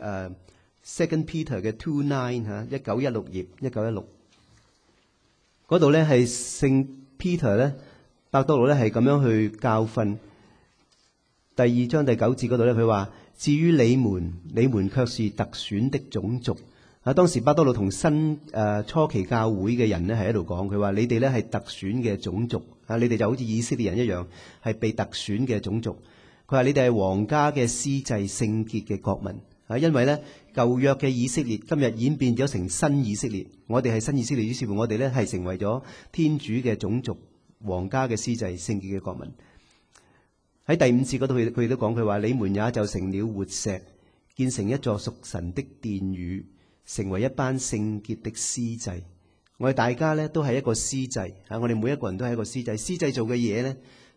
Second Peter 嘅 2:9 1916頁1916嗰度咧係聖 Peter 咧。伯多祿咧係咁樣去教訓，第2章第9節嗰度咧，佢話：至於你們卻是特選的種族。當時伯多祿同初期教會嘅人咧係喺度講，佢話你哋咧係特選嘅種族，你哋就好似以色列人一樣，係被特選嘅種族。佢話你哋係皇家嘅司祭、聖潔嘅國民。因為咧舊約嘅以色列今日演變咗成新以色列，我哋係新以色列，於是乎我哋咧係成為咗天主嘅種族。皇家嘅司祭、聖潔嘅國民。喺第5節嗰度，佢都講，佢話：你們也就成了活石，建成一座屬神的殿宇，成為一班聖潔的司祭。我哋大家咧都係一個司祭，我哋每一個人都係一個司祭。司祭做嘅嘢咧，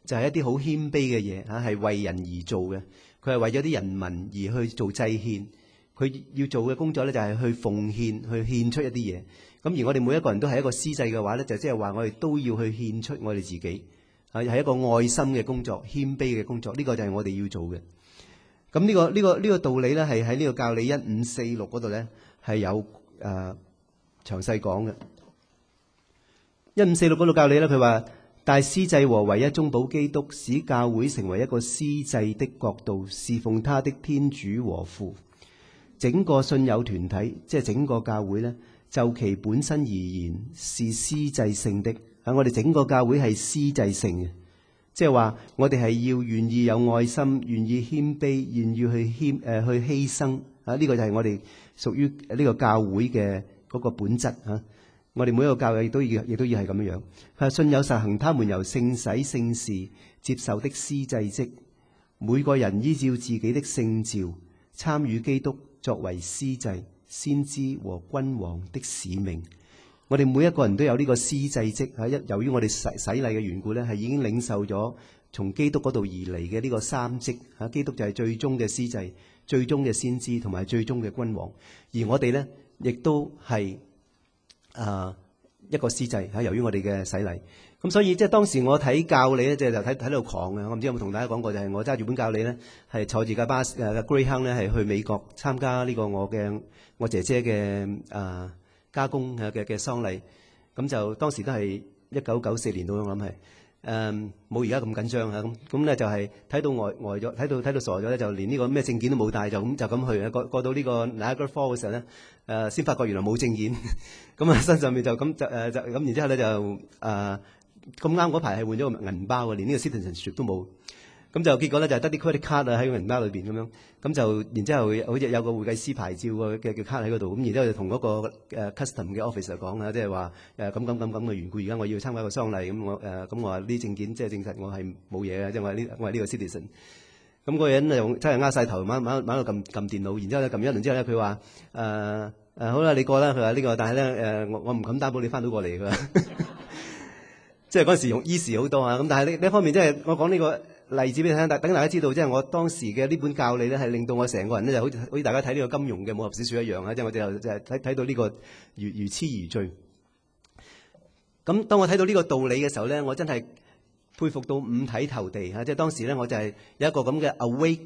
就係一啲好謙卑嘅嘢嚇，係為人而做嘅。佢係為咗啲人民而去做祭獻。佢要做嘅工作咧就係去奉獻，去獻出一啲嘢。咁而我哋每一個人都係一個司祭嘅話咧，就即係話我哋都要去獻出我哋自己，係一個愛心嘅工作、謙卑嘅工作。呢個就係我哋要做嘅。咁呢個道理咧，係喺呢個教理1546嗰度咧係有詳細講嘅。1546嗰度教理咧，佢話大司祭和唯一中保基督，使教會成為一個司祭的國度，侍奉他的天主和父。整個信友團體，即係整個教會咧，就其本身而言是司祭性的。我哋整個教會係司祭性嘅，即係話我哋係要願意有愛心，願意謙卑，願意去犧牲。呢個就係我哋屬於呢個教會嘅嗰個本質。我哋每一個教會亦都要係咁樣。佢話信友實行他們由聖洗聖事接受的司祭職，每個人依照自己的聖召參與基督作為司祭、先知和君王的使命。我哋每一個人都有呢個司祭職。由於我哋洗禮嘅緣故咧，係已經領受咗從基督嗰度而嚟嘅呢個三職。基督就係最終嘅司祭、最終嘅先知同埋最終嘅君王。而我哋咧亦都係一個司祭。由於我哋嘅洗禮，咁所以即係當時我睇教理咧，就睇到狂嘅。我唔知有冇同大家講過，就係我揸住本教理咧，係坐住架巴士Greyhound咧，係去美國參加呢個我姐姐嘅家公嘅喪禮。咁就當時都係1994年到，我諗係冇而家咁緊張嚇。咁咧就係睇到呆咗，睇到傻咗咧，就連呢個咩證件都冇帶，就咁去。過到呢個 Niagara Falls 嘅時候咧，先發覺原來冇證件。咁身上面就咁咁，然之後咧就咁啱嗰排係換咗個銀包嘅，連呢個 citizenship 都冇。咁就結果咧就係得啲 credit card 喺個銀包裏邊咁樣。咁就然之後好似有個會計師牌照嘅卡喺嗰度。咁然之後就同嗰個custom 嘅 officer 講即係話咁嘅緣故，而家我要參加個喪禮。咁我話呢證件即係證實我係冇嘢嘅，即係我係呢個 citizen。咁嗰個人就真係晒頭，猛到撳電腦。然之後咧撳一輪之後咧，佢話好啦，你過啦。佢話呢個，但係咧我唔敢擔保你翻到過嚟。佢話即係嗰陣時用 easy 好多啊。咁但係呢一方面即係我講呢個例子俾你聽，等大家知道，即係我當時嘅呢本教理咧，係令到我成個人咧就好似大家睇呢個金庸嘅武俠小說一樣啊！即係我哋就係睇到呢個如痴如醉。咁當我睇到呢個道理嘅時候咧，我真係佩服到五體投地嚇！即係當時咧，我就係有一個咁嘅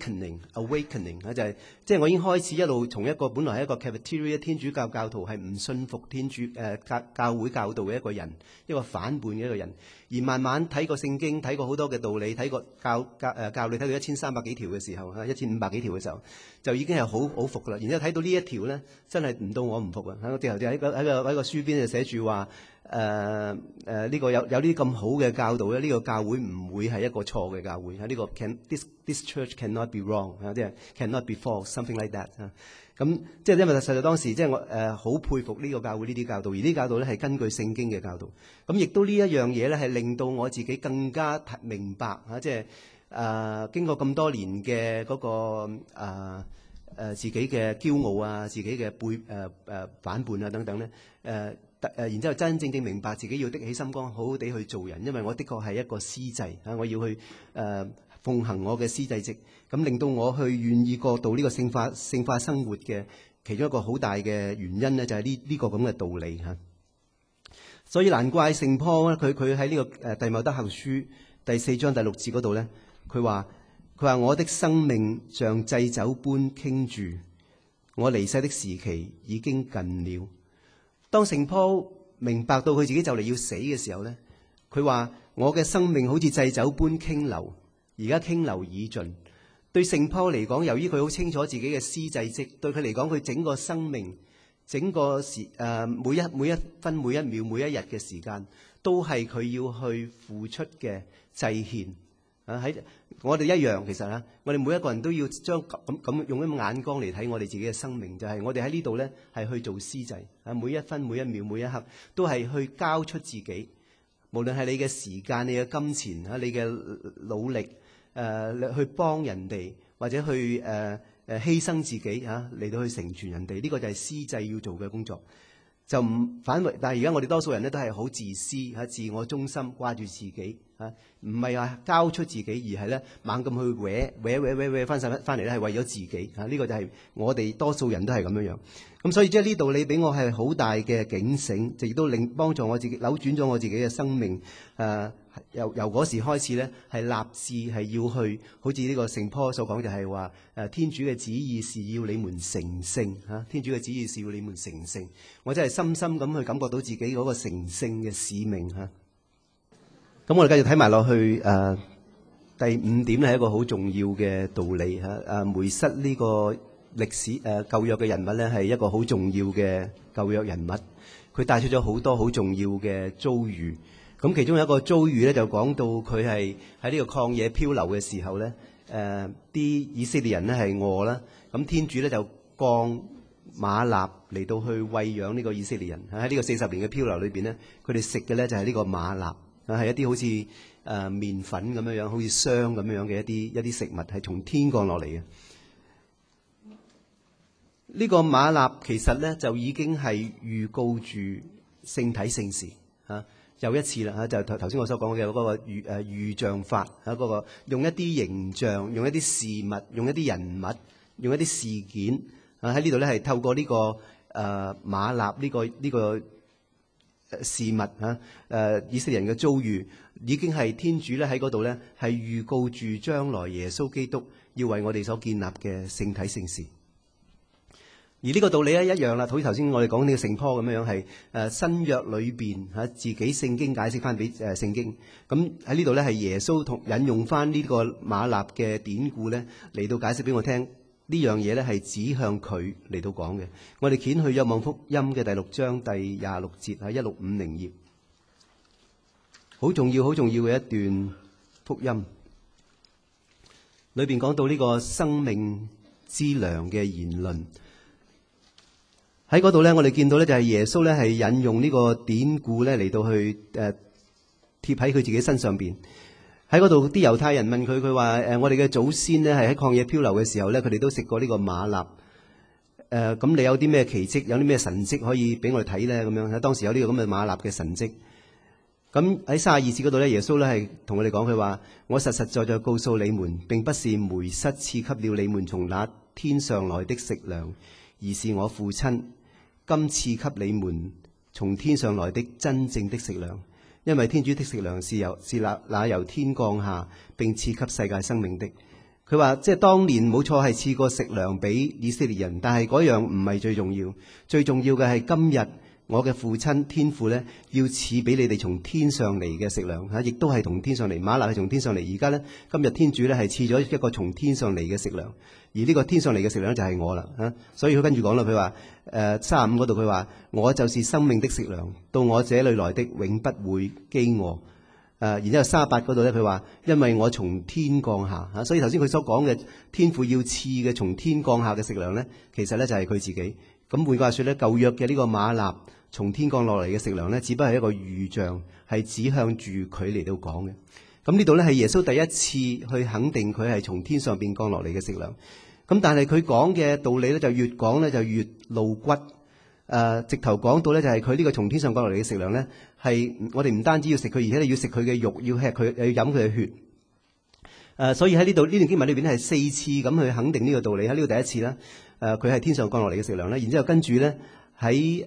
awakening 就係即係我已經開始一路從一個本來係一個 cafeteria 天主教教徒，係唔信服天主教會教導嘅一個人，一個反叛嘅一個人，而慢慢睇過聖經，睇過好多嘅道理，睇過教理，睇到1300幾條嘅時候1500幾條嘅時候，就已經係好服噶啦。然之後睇到呢一條咧，真係唔到我唔服啊！我之後就喺個書邊就寫住話呢個有呢啲咁好嘅教導咧，呢個教會唔會係一個錯嘅教會。呢個 this church cannot be wrong，即係 cannot be false，something like that。咁即係因為實在當時即係我好佩服呢個教會呢啲教導，而呢啲教導咧係根據聖經嘅教導。咁亦都呢一樣嘢咧係令到我自己更加明白即係經過咁多年嘅嗰個自己嘅驕傲啊，自己嘅反叛啊等等咧然之後真正明白自己要的起心肝，好好地去做人。因為我的確係一個司祭我要去奉行我嘅司祭職，咁令到我去願意過到呢個聖化生活嘅其中一個好大嘅原因咧，就係呢個咁嘅道理嚇。所以難怪聖坡咧，佢喺呢個弟茂德後書第4章第6節嗰度咧，佢話我的生命像祭酒般傾注，我離世的時期已經近了。當聖坡明白到佢自己就嚟要死嘅時候咧，佢話我嘅生命好似祭酒般傾流，而家傾流已盡。對聖坡嚟講，由於佢好清楚自己嘅司祭職，對佢嚟講，佢整個生命、整個每一分、每一秒、每一日嘅時間，都係佢要去付出嘅祭獻。喺我哋一樣，其實我哋每一個人都要將咁用一個眼光嚟睇我哋自己嘅生命，就係我哋喺呢度咧係去做司祭，每一分、每一秒、每一刻都係去交出自己，無論係你嘅時間、你嘅金錢、你嘅努力，去幫人哋或者去犧牲自己嚟到去成全人哋，呢個就係司祭要做嘅工作。就唔反為，但係而家我哋多數人咧都係好自私自我中心，掛住自己唔係話交出自己，而係咧猛咁去搲翻嚟咧，係為咗自己呢個就係我哋多數人都係咁樣樣。咁所以即係呢道理俾我係好大嘅警醒，亦都幫助我自己扭轉咗我自己嘅生命。由嗰時開始咧，係立志係要去，好似呢個聖坡所講，就係話天主嘅旨意是要你們成聖天主嘅旨意是要你們成聖。我真係深深咁去感覺到自己嗰個成聖嘅使命咁我哋繼續睇埋落去第5點咧，係一個好重要嘅道理梅瑟呢個歷史舊約嘅人物咧，係一個好重要嘅舊約人物，佢帶出咗好多好重要嘅遭遇。咁其中有一個遭遇咧，就講到佢係喺呢個曠野漂流嘅時候咧，啲以色列人咧係餓啦，咁天主咧就降馬納嚟到去餵養呢個以色列人。喺呢個40年嘅漂流裏邊咧，佢哋食嘅咧就係呢個馬納，係一啲好似麵粉咁樣樣，好似霜咁樣嘅一啲食物，係從天降落嚟嘅。呢個馬納其實咧就已經係預告住聖體聖事又一次啦就頭先我所講嘅嗰個預像法嗰個用一啲形象，用一啲事物，用一啲人物，用一啲事件喺呢度咧係透過呢個馬納呢個事物以色列人嘅遭遇，已經係天主咧喺嗰度咧係預告住將來耶穌基督要為我哋所建立嘅聖體聖事。而呢個道理咧一樣啦，好似頭先我哋講呢個聖坡咁樣樣，係新約裏邊自己聖經解釋翻俾聖經。咁喺呢度咧係耶穌引用翻呢個馬納嘅典故咧嚟到解釋俾我聽，呢樣嘢咧係指向佢嚟到講嘅。我哋掀去若望福音嘅第6章第26節1650頁，好重要嘅一段福音，裏邊講到呢個生命之糧嘅言論。喺嗰度咧，我哋見到咧就係耶穌咧係引用呢個典故咧嚟到去貼喺佢自己身上邊。喺嗰度啲猶太人問佢，佢話我哋嘅祖先咧係喺曠野漂流嘅時候咧，佢哋都食過呢個瑪納。咁你有啲咩奇蹟，有啲咩神蹟可以俾我哋睇咧？咁樣喺當時有呢個咁嘅瑪納嘅神蹟。咁喺32節嗰度咧，耶穌咧係同我哋講，佢話：我實實在在告訴你們，並不是梅瑟賜給了你們從那天上來的食糧，而是我父親今賜給你們從天上來的真正的食糧。因為天主的食糧是那由天降下並賜給世界生命的。佢話即係當年冇錯係賜過食糧俾以色列人，但係嗰樣唔係最重要，最重要嘅係今日我嘅父親天父呢，要賜俾你哋從天上嚟嘅食糧，亦都係從天上嚟。瑪納係從天上嚟，而家呢，今日天主呢係賜咗一個從天上嚟嘅食糧，而呢個天上嚟嘅食糧就係我啦。所以佢跟住講啦，佢話35嗰度佢話：我就是生命的食糧，到我這裏來的永不會飢餓。然之後38嗰度咧，佢話：因為我從天降下。所以頭先佢所講嘅天父要賜嘅從天降下嘅食糧呢，其實呢就係佢自己。咁換句話說呢，舊約嘅呢個瑪納從天降落嚟嘅食糧呢，只不過係一個預象，係指向住佢嚟到講嘅。咁呢度呢，係耶穌第一次去肯定佢係從天上邊降落嚟嘅食糧。咁但係佢講嘅道理呢，就越講呢就越露骨。直頭講到呢，就係佢呢個從天上降落嚟嘅食糧呢，係我哋唔單止要食佢，而且你要食佢嘅肉，要吃佢，要飲佢嘅血。所以喺呢度呢段經文裏邊係4次咁去肯定呢個道理。喺呢個第一次啦，佢係天上降落嚟嘅食糧啦。然之後跟住呢，喺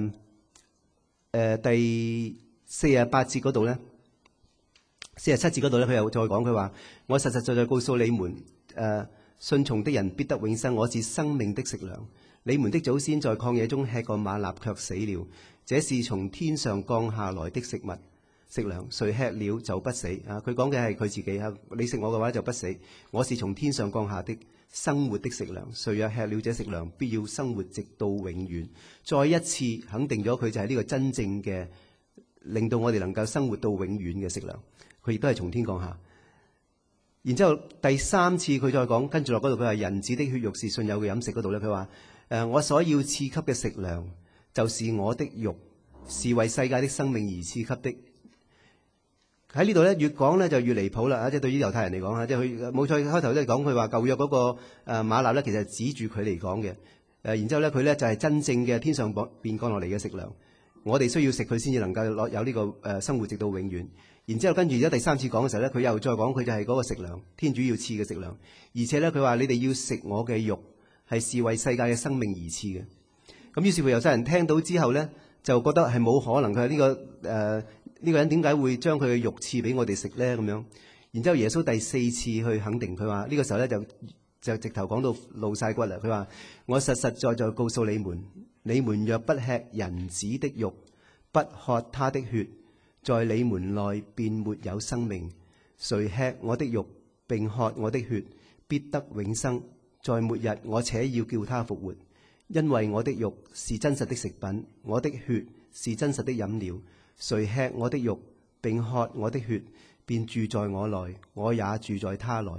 第48節嗰度呢，47節嗰度呢，佢又再講，佢話：我實實在在告訴你們，信從的人必得永生，我是生命的食糧。你們的祖先在曠野中吃過瑪納，卻死了。這是從天上降下來的食糧，誰吃了就不死。佢講嘅係佢自己。你食我嘅話就不死。我是從天上降下的生活的食糧，誰若吃了這食糧，必要生活直到永遠。再一次肯定咗佢就係呢個真正嘅令到我哋能夠生活到永遠嘅食糧。佢亦都係從天降下。然之後第3次佢再講，跟住落嗰度佢話：人子的血肉是信友嘅飲食嗰度咧，佢話：我所要賜給嘅食糧，就是我的肉，是為世界的生命而賜給的。喺呢度咧，越講咧就越離譜啦！即係對於猶太人嚟講，即係佢冇錯開頭都係講佢話舊約嗰個瑪納咧，其實係指住佢嚟講嘅。然之後咧，佢咧就係真正嘅天上邊降落嚟嘅食糧。我哋需要食佢先至能夠有呢個生活直到永遠。 然之後跟住而家第三次講嘅時候咧，佢又再講佢就係嗰個食糧，天主要賜嘅食糧。而且咧佢話你哋要食我嘅肉，係是為世界嘅生命而賜嘅。咁於是乎猶太人聽到之後咧，就覺得係冇可能，佢係呢個人點解會將佢嘅肉賜俾我哋食咧咁樣？然之後耶穌第四次去肯定佢話，呢個時候咧就直頭講到露晒骨啦。佢話：我實實在在告訴你們，你們若不吃人子的肉，不喝他的血，在你們內便沒有生命。誰吃我的肉並喝我的血，必得永生。在末日我且要叫他復活。因為我的肉是真實的食品，我的血是真實的飲料。誰吃我的肉並喝我的血，便住在我內，我也住在他內。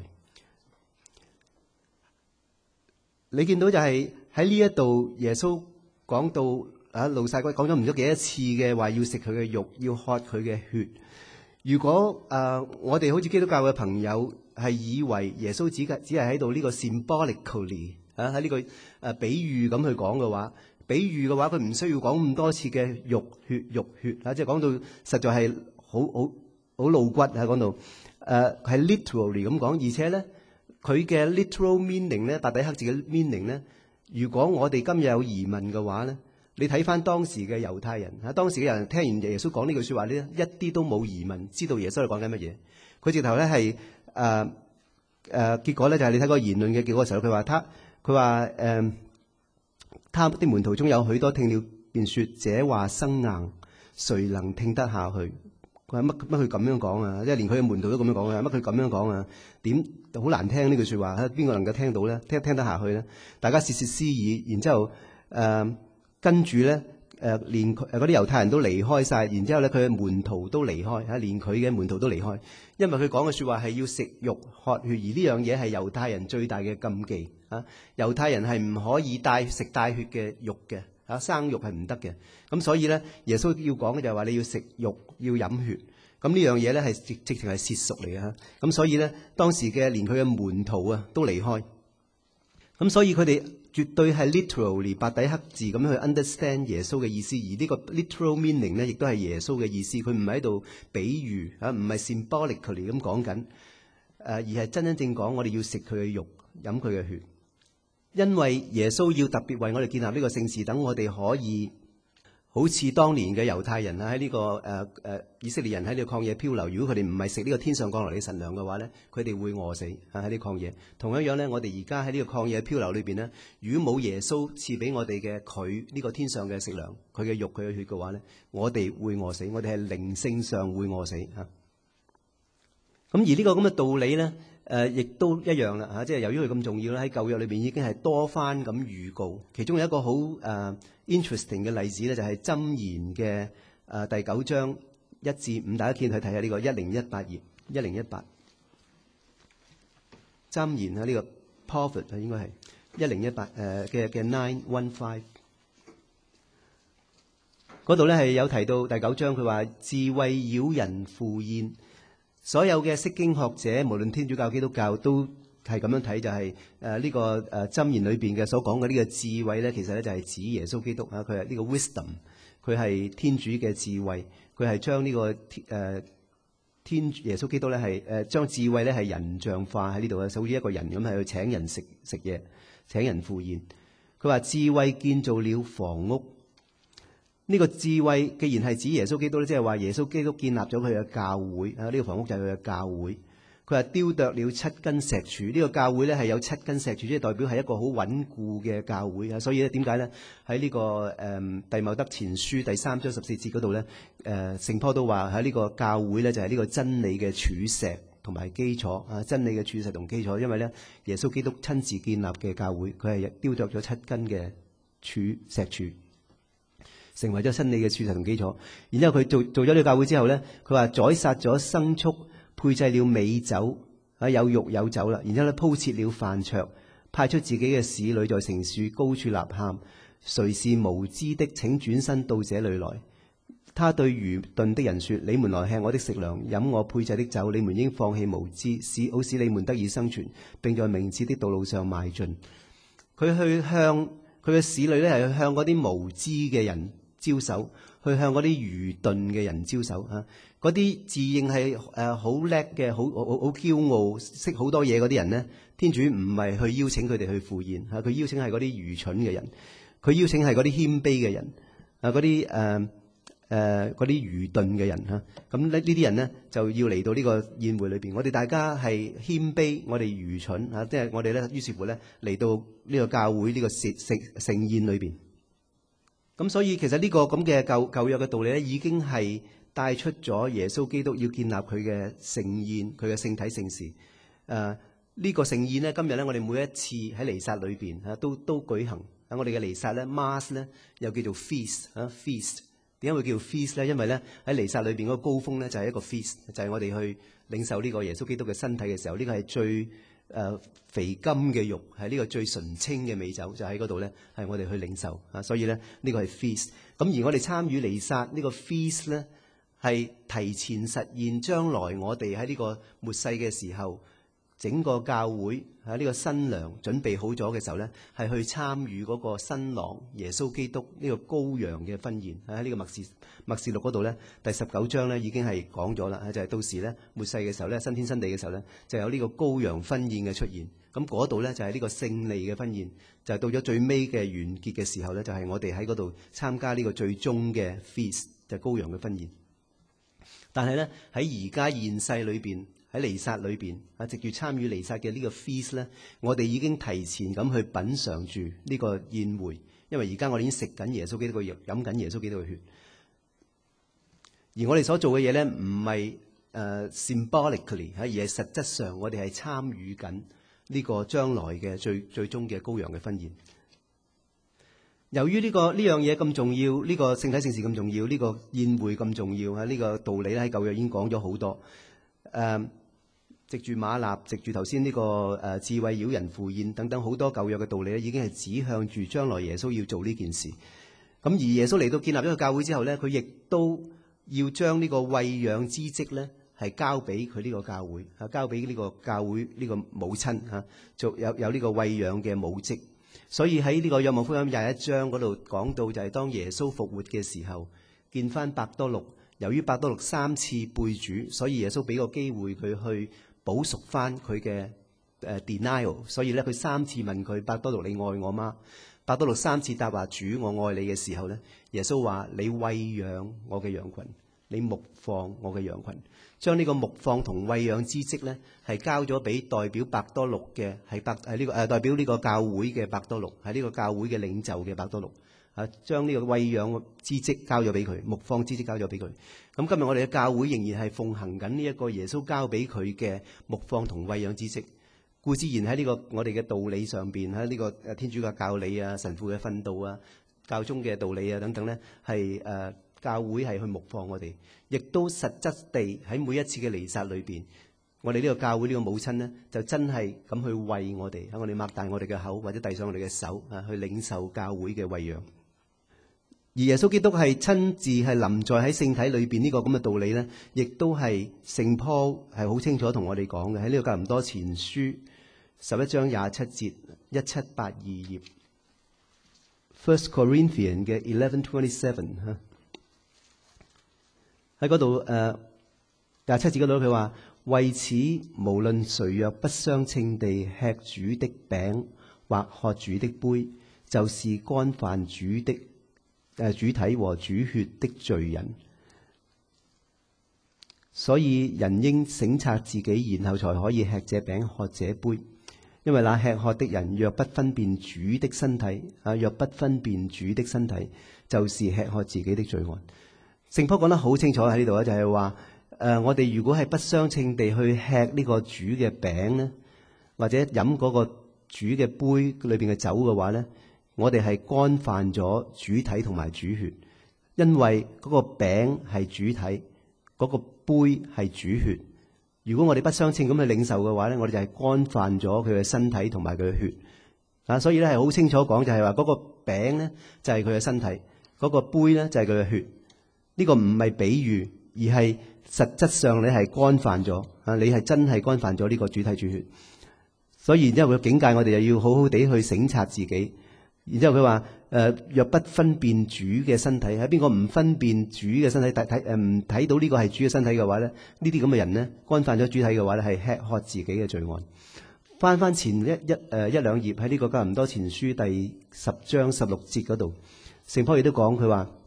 你見到就係喺呢一度，耶穌講到露晒骨，講咗唔知幾多次嘅話，要食佢嘅肉，要喝佢嘅血。如果我哋好似基督教嘅朋友係以為耶穌只係喺度呢個 symbolically 喺呢個比喻咁去講嘅話，佢唔需要講咁多次嘅肉血即係講到實在係好露骨講到係 literally 咁講，而且咧佢嘅 literal meaning 咧，白底黑字嘅 meaning 咧，如果我哋今日有疑問嘅話咧，你睇翻當時嘅猶太人當時嘅人聽完耶穌講呢句說話咧，一啲都冇疑問，知道耶穌係講緊乜嘢。佢直頭咧係結果咧就係你睇個言論嘅結果嘅時候，佢話他的門徒中有許多聽了便說，這話生硬，誰能聽得下去？佢話乜佢咁樣講啊？即係連佢嘅門徒都咁樣講啊？乜佢咁樣講啊？點好難聽呢句說話？邊個能夠聽到咧？聽得下去咧？大家竊竊私議，然之後跟住咧連嗰啲猶太人都離開晒，然之後咧佢嘅門徒都離開連佢嘅門徒都離開，因為佢講嘅說話係要食肉喝血，而呢樣嘢係猶太人最大嘅禁忌猶太人係唔可以食帶血嘅肉嘅生肉係唔得嘅。咁所以咧耶穌要講嘅就係話你要食肉要飲血，咁呢樣嘢咧係直情係褻瀆嚟嘅。咁所以咧當時嘅連佢嘅門徒都離開，咁所以佢哋絕對係 literally 白底黑字咁樣去 understand 耶穌嘅意思，而呢個 literal meaning 咧亦都係耶穌嘅意思。佢唔係喺度比喻唔係 symbolically 咁講緊而係真真正講我哋要食佢嘅肉飲佢嘅血。因為耶穌要特別為我哋建立呢個聖事，等我哋可以好似當年嘅猶太人喺呢個以色列人喺呢個曠野漂流，如果佢哋唔係食呢個天上降落嚟嘅神糧嘅話咧，佢哋會餓死喺呢個曠野。同樣樣咧，我哋而家喺呢個曠野漂流裏邊咧，如果冇耶穌賜俾我哋嘅佢呢個天上嘅食糧，佢嘅肉佢嘅血嘅話咧，我哋會餓死，我哋係靈性上會餓死咁而呢個咁嘅道理咧，亦都一樣啦即係由於佢咁重要咧，喺舊約裏邊已經係多番咁預告。其中有一個好interesting 嘅例子咧，就係箴言嘅第9章1至5，大家見去睇下呢個1018頁1018箴言呢個 prophet 應該係1018嘅915嗰度咧係有提到第9章，佢話智慧擾人赴宴。所有嘅釋經學者，無論天主教、基督教，都係咁樣睇，就係呢個箴言裏邊嘅所講嘅呢個智慧咧，其實咧就係指耶穌基督佢係呢個 wisdom， 佢係天主嘅智慧，佢係將呢個耶穌基督咧係將智慧咧係人像化喺呢度好似一個人咁係去請人食嘢，請人赴宴。佢話智慧建造了房屋。呢個智慧既然係指耶穌基督咧，即係話耶穌基督建立咗佢嘅教會呢個房屋就係佢嘅教會。佢話雕琢了7根石柱，呢個教會咧係有7根石柱，即係代表係一個好穩固嘅教會。所以咧點解咧喺呢個弟茂德前書第3章14節嗰度咧聖坡都話喺呢個教會咧就係呢個真理嘅柱石同埋基礎真理嘅柱石同基礎。因為咧耶穌基督親自建立嘅教會，佢係雕琢咗7根嘅石柱，成為咗真理嘅柱石同基礎。然之後佢做咗呢個教會之後咧，佢話宰殺咗牲畜，配製了美酒有肉有酒啦。然之後咧鋪設了飯桌，派出自己嘅使女在城樹高處吶喊：誰是無知的，請轉身到這裏來。他對愚鈍的人說：你們來吃我的食糧，飲我配製的酒。你們應放棄無知，好使你們得以生存，並在明智的道路上邁進。佢去向佢嘅使女咧，係向嗰啲無知嘅人招手，去向嗰啲愚鈍嘅人招手嚇。嗰啲自認係好叻嘅、好驕傲、識好多嘢嗰啲人呢，天主唔係去邀請佢哋去赴宴嚇，佢邀請係嗰啲愚蠢嘅人，佢邀請係嗰啲謙卑嘅人啊，嗰啲愚鈍嘅人嚇。咁呢啲人呢，就要嚟到呢個宴會裏邊。我哋大家係謙卑，我哋愚蠢嚇，即係我哋咧，於是乎咧嚟到呢個教會呢個盛宴裏邊。咁所以其實呢個咁嘅舊約嘅道理咧，已經係帶出咗耶穌基督要建立佢嘅盛宴，佢嘅聖體聖事。呢個盛宴咧，今日咧我哋每一次喺彌撒裏邊都舉行。我哋嘅彌撒咧 Mass 咧又叫做 feast。點解會叫 feast 咧？因為咧喺彌撒裏邊嗰個高峰咧就係一個 feast，就係我哋去領受呢個耶穌基督嘅身體嘅時候，呢個係最肥甘嘅肉，係呢個最純清嘅美酒，就喺嗰度咧係我哋去領受啊。所以咧呢個係 feast。咁而我哋參與彌撒呢個 feast 咧，係提前實現將來我哋喺呢個末世嘅時候，整個教會喺呢個新娘準備好咗嘅時候咧，係去參與嗰個新郎耶穌基督呢個羔羊嘅婚宴。喺呢個默示錄嗰度咧，第19章咧已經係講咗啦，就係到時咧末世嘅時候咧，新天新地嘅時候咧，就有呢個羔羊婚宴嘅出現。咁嗰度咧就係呢個勝利嘅婚宴，就係到咗最尾嘅完結嘅時候咧，就係我哋喺嗰度參加呢個最終嘅 feast，就係羔羊嘅婚宴。但係咧喺而家現世裏邊，喺彌撒裏邊藉住參與彌撒嘅呢個 feast 咧，我哋已經提前咁去品嚐住呢個宴會，因為而家我哋已經食緊耶穌基督嘅肉，飲緊耶穌基督嘅血。而我哋所做嘅嘢咧，唔係symbolically 而係實質上我哋係參與緊呢個將來嘅最終嘅羔羊嘅婚宴。由於呢樣嘢咁重要，呢個聖體聖事咁重要，呢個宴會咁重要，呢個道理咧喺舊約已經講咗好多。藉住馬納，藉住頭先呢個智慧妖人赴宴等等好多舊約嘅道理咧，已經係指向住將來耶穌要做呢件事。咁而耶穌嚟到建立一個教會之後咧，佢亦都要將呢個餵養之職咧係交俾佢呢個教會，交俾呢個教會呢個母親做有呢個餵養嘅母職。所以喺呢個約翰福音21章嗰度講到，就係當耶穌復活嘅時候，見翻伯多祿，由於伯多祿3次背主，所以耶穌俾個機會佢去補贖翻佢嘅denial。所以咧佢3次問佢：伯多祿，你愛我嗎？伯多祿3次答話：主，我愛你嘅時候咧，耶穌話：你餵養我嘅羊群，你牧放我嘅羊群。將呢個牧放同餵養之職咧，係交咗俾代表伯多祿嘅，係呢個代表呢個教會嘅伯多祿，係呢個教會嘅領袖嘅伯多祿。將呢個餵養之職交咗俾佢，牧放之職交咗俾佢。咁今日我哋嘅教會仍然係奉行緊呢一個耶穌交俾佢嘅牧放同餵養之職。固之然喺呢個我哋嘅道理上邊，喺呢個天主教教理啊、神父嘅訓導啊、教宗嘅道理啊等等咧，係教會係去牧放我哋，亦都實質地喺每一次嘅彌撒裏邊，我哋呢個教會呢個母親咧，就真係咁去餵我哋，喺我哋擘大我哋嘅口或者遞上我哋嘅手去領受教會嘅餵養。而耶穌基督係親自係臨在喺聖體裏邊呢個咁嘅道理咧，亦都係聖保係好清楚同我哋講嘅，喺呢個格林多前書11章27節1782頁 First Corinthians 嘅11:27喺嗰度27節嗰度佢話：為此無論誰若不相稱地吃主的餅或喝主的杯，就是干犯主的主體和主血的罪人。所以人應省察自己，然後才可以吃這餅喝這杯。因為那吃喝的人若不分辨主的身體，若不分辨主的身體，就是吃喝自己的罪案。聖保講得好清楚喺呢度咧，就係話我哋如果係不相稱地去吃呢個主嘅餅咧，或者飲嗰個主嘅杯裏邊嘅酒嘅話咧，我哋係干犯咗主體同埋主血，因為嗰個餅係主體，嗰個杯係主血。如果我哋不相稱咁去領受嘅話咧，我哋就係干犯咗佢嘅身體同埋佢嘅血。所以咧係好清楚講，就係話嗰個餅咧就係佢嘅身體，嗰個杯咧就係佢嘅血。呢個唔係比喻，而係實質上你係干犯咗，你係真係干犯咗呢個主體主血。所以因為佢警戒我哋，又要好好地去省察自己。 然之後佢話若不分辨主嘅身體，喺邊個唔分辨主嘅身體唔睇到呢個係主嘅身體嘅話咧，呢啲咁嘅人咧，干犯咗主體嘅話咧，係吃喝自己嘅罪案。翻前一兩頁喺呢個哥林多前書第10章16節嗰度，聖保羅亦都講佢話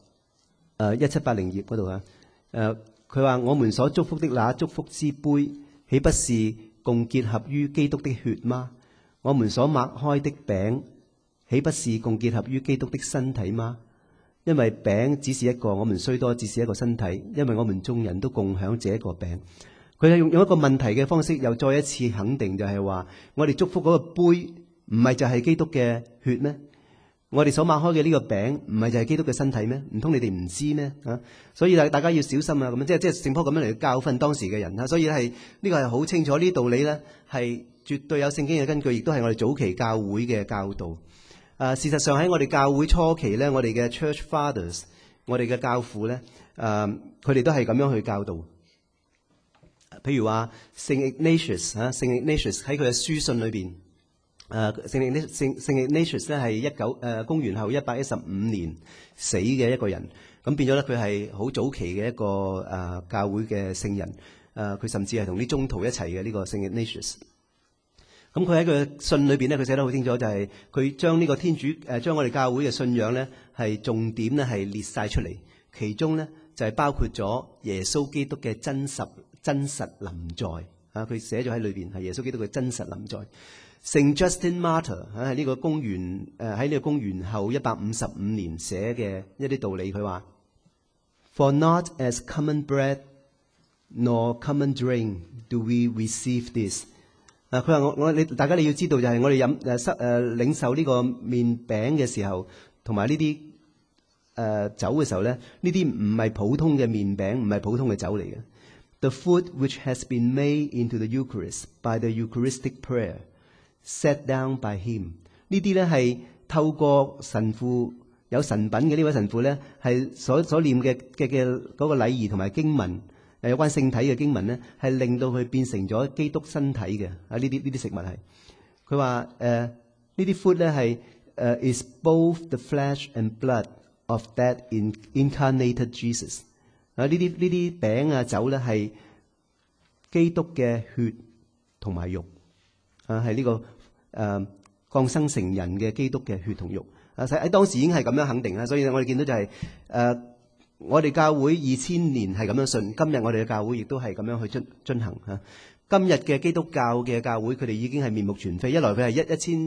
1780頁嗰度啊，佢話我們所祝福的那祝福之杯，豈不是共結合於基督的血嗎？我們所擘開的餅，豈不是共結合於基督的身體嗎？因為餅只是一個，我們雖多只是一個身體，因為我們眾人都共享這一個餅。佢係用一個問題嘅方式，又再一次肯定，就係話我哋祝福嗰個杯，唔係就係基督嘅血咩？我哋所擘開嘅呢個餅，唔係就係基督嘅身體咩？唔通你哋唔知咩？所以大家要小心啊！咁樣即係聖保羅咁樣嚟教訓當時嘅人。所以係呢個係好清楚，呢道理咧係絕對有聖經嘅根據，亦都係我哋早期教會嘅教導。事實上喺我哋教會初期咧，我哋嘅 Church Fathers， 我哋嘅教父咧，佢哋都係咁樣去教導。譬如話聖 Ignatius 聖 Ignatius 喺佢嘅書信裏邊，聖 Ignatius 咧係公元後115年死嘅一個人，咁變咗咧佢係好早期嘅一個教會嘅聖人，佢甚至係同啲宗徒一齊嘅呢個聖 Ignatius。咁佢喺佢嘅信裏邊咧，佢寫得好清楚，就係佢將呢個天主將我哋教會嘅信仰咧係重點咧係列晒出嚟，其中咧就係包括咗耶穌基督嘅真實臨在佢寫咗喺裏邊係耶穌基督嘅真實臨在。聖 Justin Martyr 喺呢個公元後155年寫嘅一啲道理，佢話 For not as common bread nor common drink do we receive this。佢話大家你要知道，就係我哋領受呢個麵餅嘅時候，同埋呢啲酒嘅時候咧，呢啲唔係普通嘅麵餅，唔係普通嘅酒嚟嘅。The food which has been made into the Eucharist by the Eucharistic prayer set down by him， 呢啲咧係透過神父有神品嘅呢位神父咧，係所念嘅嗰個禮儀同埋經文，有關聖體嘅經文咧，係令到佢變成咗基督身體嘅。呢啲食物係佢話呢啲 food 咧係is both the flesh and blood of that incarnated Jesus。呢啲餅酒咧係基督嘅血同埋肉，係呢個降生成人嘅基督嘅血同肉。喺當時已經係咁樣肯定啦，所以我哋見到就係我哋教會2000年係咁樣信，今日我哋嘅教會亦都係咁樣去進行嚇。今日嘅基督教嘅教會，佢哋已經係面目全非。一來佢係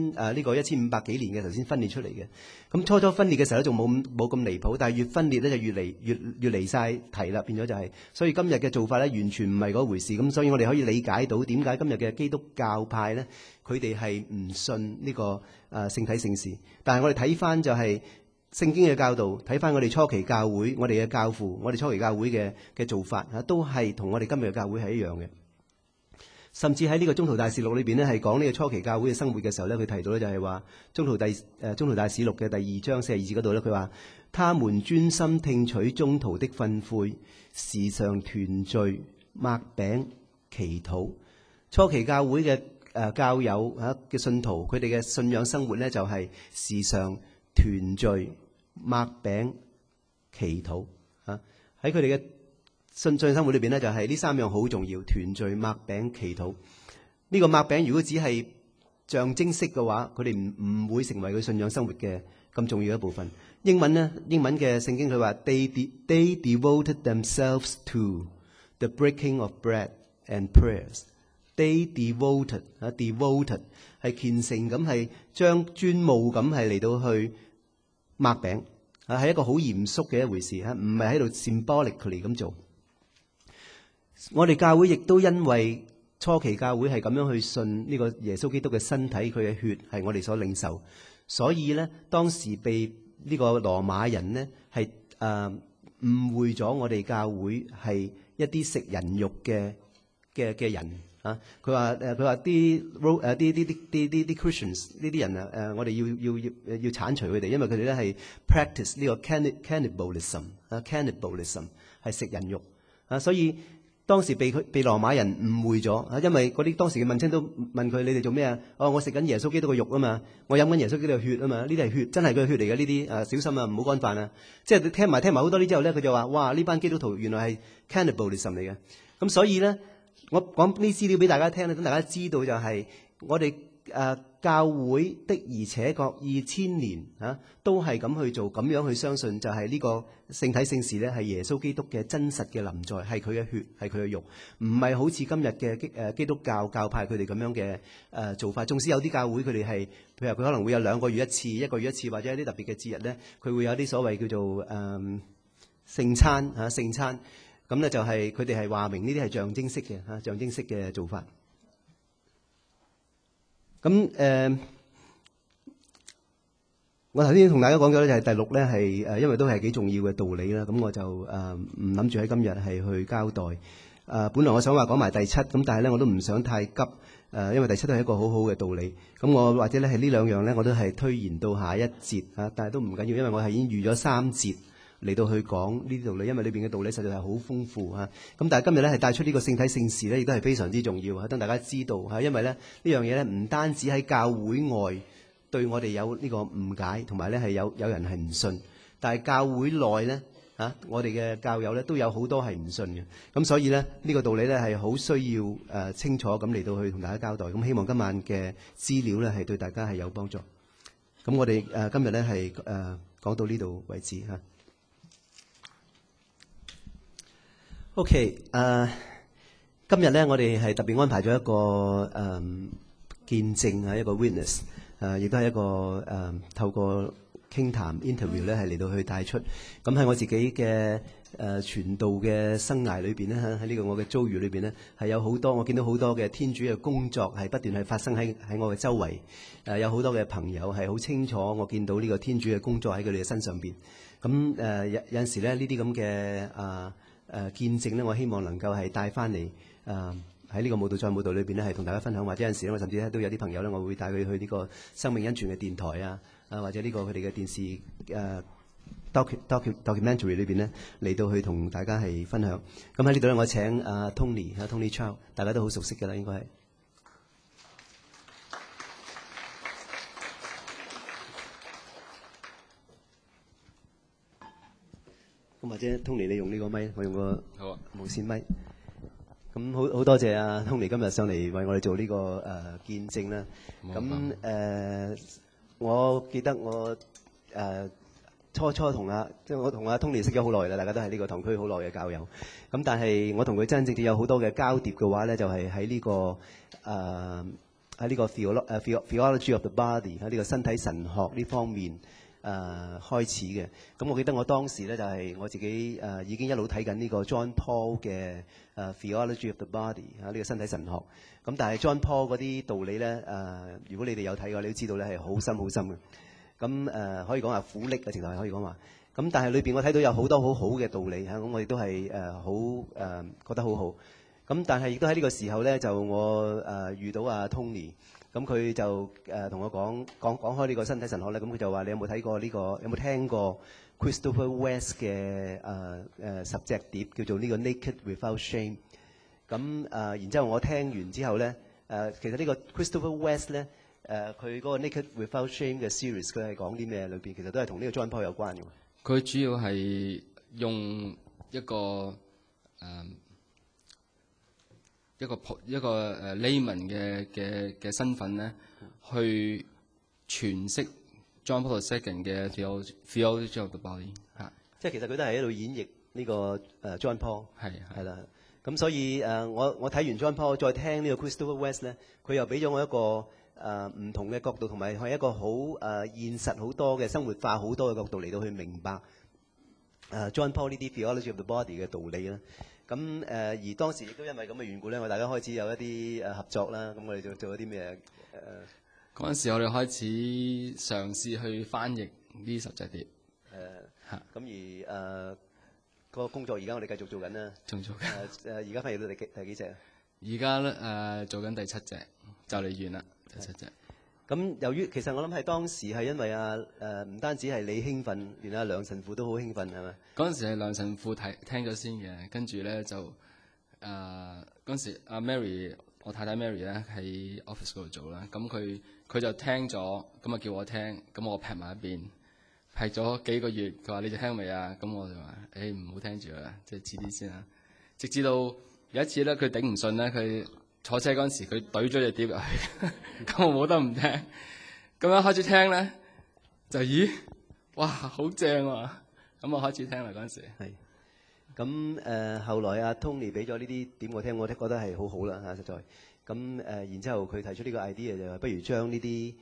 1500幾年嘅頭先分裂出嚟嘅，咁初分裂嘅時候咧仲冇咁離譜，但係越分裂咧就越離晒題啦，變咗就係。所以今日嘅做法咧完全唔係嗰回事。咁所以我哋可以理解到點解今日嘅基督教派咧，佢哋係唔信呢個聖體聖事。但係我哋睇翻就係聖經嘅教導，睇翻我哋初期教會，我哋嘅教父，我哋初期教會嘅做法都係同我哋今日嘅教會係一樣嘅。甚至喺呢個宗徒大事錄裏邊咧，係講呢個初期教會嘅生活嘅時候咧，佢提到咧就係話宗徒大事錄嘅第2章42節嗰度咧，佢話他們專心聽取宗徒的訓誨，時常團聚擘餅祈禱。初期教會嘅教友嘅信徒，佢哋嘅信仰生活咧就係時常團聚擘餅祈禱喺佢哋嘅信仰生活裏邊咧，就係呢3樣好重要：團聚、擘餅、祈禱。呢個擘餅如果只係象徵式嘅話，佢哋唔會成為佢信仰生活嘅咁重要嘅一部分。英文嘅聖經佢話 they devoted themselves to the breaking of bread and prayers。They devoted 係虔誠咁係將專務咁係嚟到去擘餅係一個好嚴肅嘅一回事唔係喺度 symbolically 咁做。我哋教會亦都因為初期教會係咁樣去信呢個耶穌基督嘅身體，佢嘅血係我哋所領受，所以咧當時被呢個羅馬人呢係誤會咗我哋教會係一啲食人肉嘅人佢話啲 Christians 呢啲人我哋要剷除佢哋，因為佢哋咧係 practice 呢個 cannibalism 係食人肉所以當時被羅馬人誤會咗，因為嗰啲當時嘅問親都問佢：你哋做咩啊？我食緊耶穌基督嘅肉啊嘛，我飲緊耶穌基督嘅血啊嘛，呢啲係血，真係佢嘅血嚟嘅呢啲，小心啊，唔好干犯啊！即係聽埋好多啲之後咧，佢就話：哇！呢班基督徒原來係 cannibalism 嚟嘅。咁所以咧，我講呢資料俾大家聽咧，等大家知道就係我哋教會的而且確2000年都係咁去做，咁樣去相信就係呢個聖體聖事咧係耶穌基督嘅真實嘅臨在，係佢嘅血，係佢嘅肉，唔係好似今日嘅基督教教派佢哋咁樣嘅做法。縱使有啲教會佢哋係，譬如佢可能會有2個月一次、1個月一次，或者一啲特別嘅節日咧，佢會有啲所謂叫做聖餐聖餐，咁咧就係佢哋係話明呢啲係象徵式嘅象徵式嘅做法。咁我頭先同大家講咗咧，就係第6咧係因為都係幾重要嘅道理啦。咁我就唔諗住喺今日係去交代。本來我想話講埋第7，咁但係咧我都唔想太急。因為第7都係一個好好嘅道理。咁我或者咧係呢2樣咧，我都係推延到下一節但係都唔緊要，因為我係已經預咗3節嚟到去講呢啲道理，因為裏邊嘅道理實在係好豐富咁但係今日咧係帶出呢個聖體聖事咧，亦都係非常之重要等大家知道因為咧呢樣嘢咧唔單止喺教會外對我哋有呢個誤解，同埋咧係有人係唔信，但係教會內咧我哋嘅教友咧都有好多係唔信嘅。咁所以咧呢個道理咧係好需要清楚咁嚟到去同大家交代。咁希望今晚嘅資料咧係對大家係有幫助。咁我哋今日咧係講到呢度為止OK，今日咧我哋係特別安排咗一個見證一個 witness，亦都係一個透過傾談 interview 咧係嚟到去帶出。咁喺我自己嘅傳道嘅生涯裏邊咧，喺呢個我嘅遭遇裏邊咧，係有好多我見到好多嘅天主嘅工作係不斷係發生喺我嘅周圍。有好多嘅朋友係好清楚我見到呢個天主嘅工作喺佢哋嘅身上邊。咁有陣時咧呢啲咁嘅見證咧，我希望能夠係帶翻嚟喺呢個舞蹈再舞蹈裏邊咧，係同大家分享。或者有陣時咧，我甚至咧都有啲朋友咧，我會帶佢去呢個生命恩泉嘅電台或者呢個佢哋嘅電視documentary 裏邊咧嚟到去同大家係分享。咁喺呢度咧，我請Tony Chow， 大家都好熟悉㗎啦，應該係。咁或者 Tony 你用呢個咪，我用個無線咪。咁好多謝Tony 今日上嚟為我哋做呢個見證啦。咁我記得我初同即係我同Tony 識咗好耐啦，大家都係呢個同區好耐嘅教友。咁但係我同佢真正有好多嘅交疊嘅話咧，就係喺呢個theology of the body 喺呢個身體神學呢方面。開始嘅。咁我記得我當時咧就係我自己已經一路睇緊呢個 John Paul 嘅theology of the body 呢個身體神學。咁但係 John Paul 嗰啲道理咧如果你哋有睇過，你都知道咧係好深好深嘅。咁可以講話苦力嘅程度係可以講話。咁但係裏邊我睇到有好多好好嘅道理咁我亦都係覺得好好。咁但係亦都喺呢個時候咧，就我遇到Tony。咁佢就同我講開呢個身體神學咧，咁佢就話：你有冇睇過呢個？有冇聽過 Christopher West 嘅10隻碟叫做呢個 Naked Without Shame？ 咁然之後我聽完之後咧，其實呢個 Christopher West 咧，佢嗰個 Naked Without Shame 嘅 series，佢係講啲咩？裏邊其實都係同呢個 John Paul 有關嘅。 佢主要係用一個layman 嘅身份咧，去詮釋 John Paul II 嘅 theology of the body 即係其實佢都係喺度演繹呢個John Paul 係啦。咁所以我睇完 John Paul 再聽呢個 Christopher West 咧，佢又俾咗我一個唔同嘅角度，同埋係一個好現實好多嘅生活化好多嘅角度嚟到去明白John Paul 呢啲 theology of the body 嘅道理啦。咁而當時亦都因為咁嘅緣故咧，我大家開始有一啲合作啦。咁我哋就做咗啲咩？ 嗰陣時我哋開始嘗試去翻譯呢10隻碟。 咁而個工作而家我哋繼續做緊啦。 仲做緊。 而家翻譯到第幾隻啊？ 而家咧做緊第7隻，就嚟完啦，第7隻。 咁由於其實我諗係當時係因為唔單止係你興奮，連梁神父都好興奮係咪？ 嗰陣時係梁神父聽咗先嘅，跟住咧就嗰陣時阿 Mary， 我太太 Mary 咧喺 office 嗰度做啦，咁佢就聽咗，咁啊叫我聽，咁我劈埋一邊，劈咗幾個月，佢話你哋聽未啊？咁我就話唔好聽住啦，即係遲啲先啦。直至到有一次咧，佢頂唔順咧，佢坐車嗰陣時，佢懟咗隻碟入去，咁我冇得唔聽。咁樣開始聽咧，就咦，哇，好正啊！咁我開始聽啦嗰陣時。 係。咁後來阿 Tony 俾咗呢啲點我聽，我都覺得係好好啦實在。咁然之後佢提出呢個 idea 就係不如將呢啲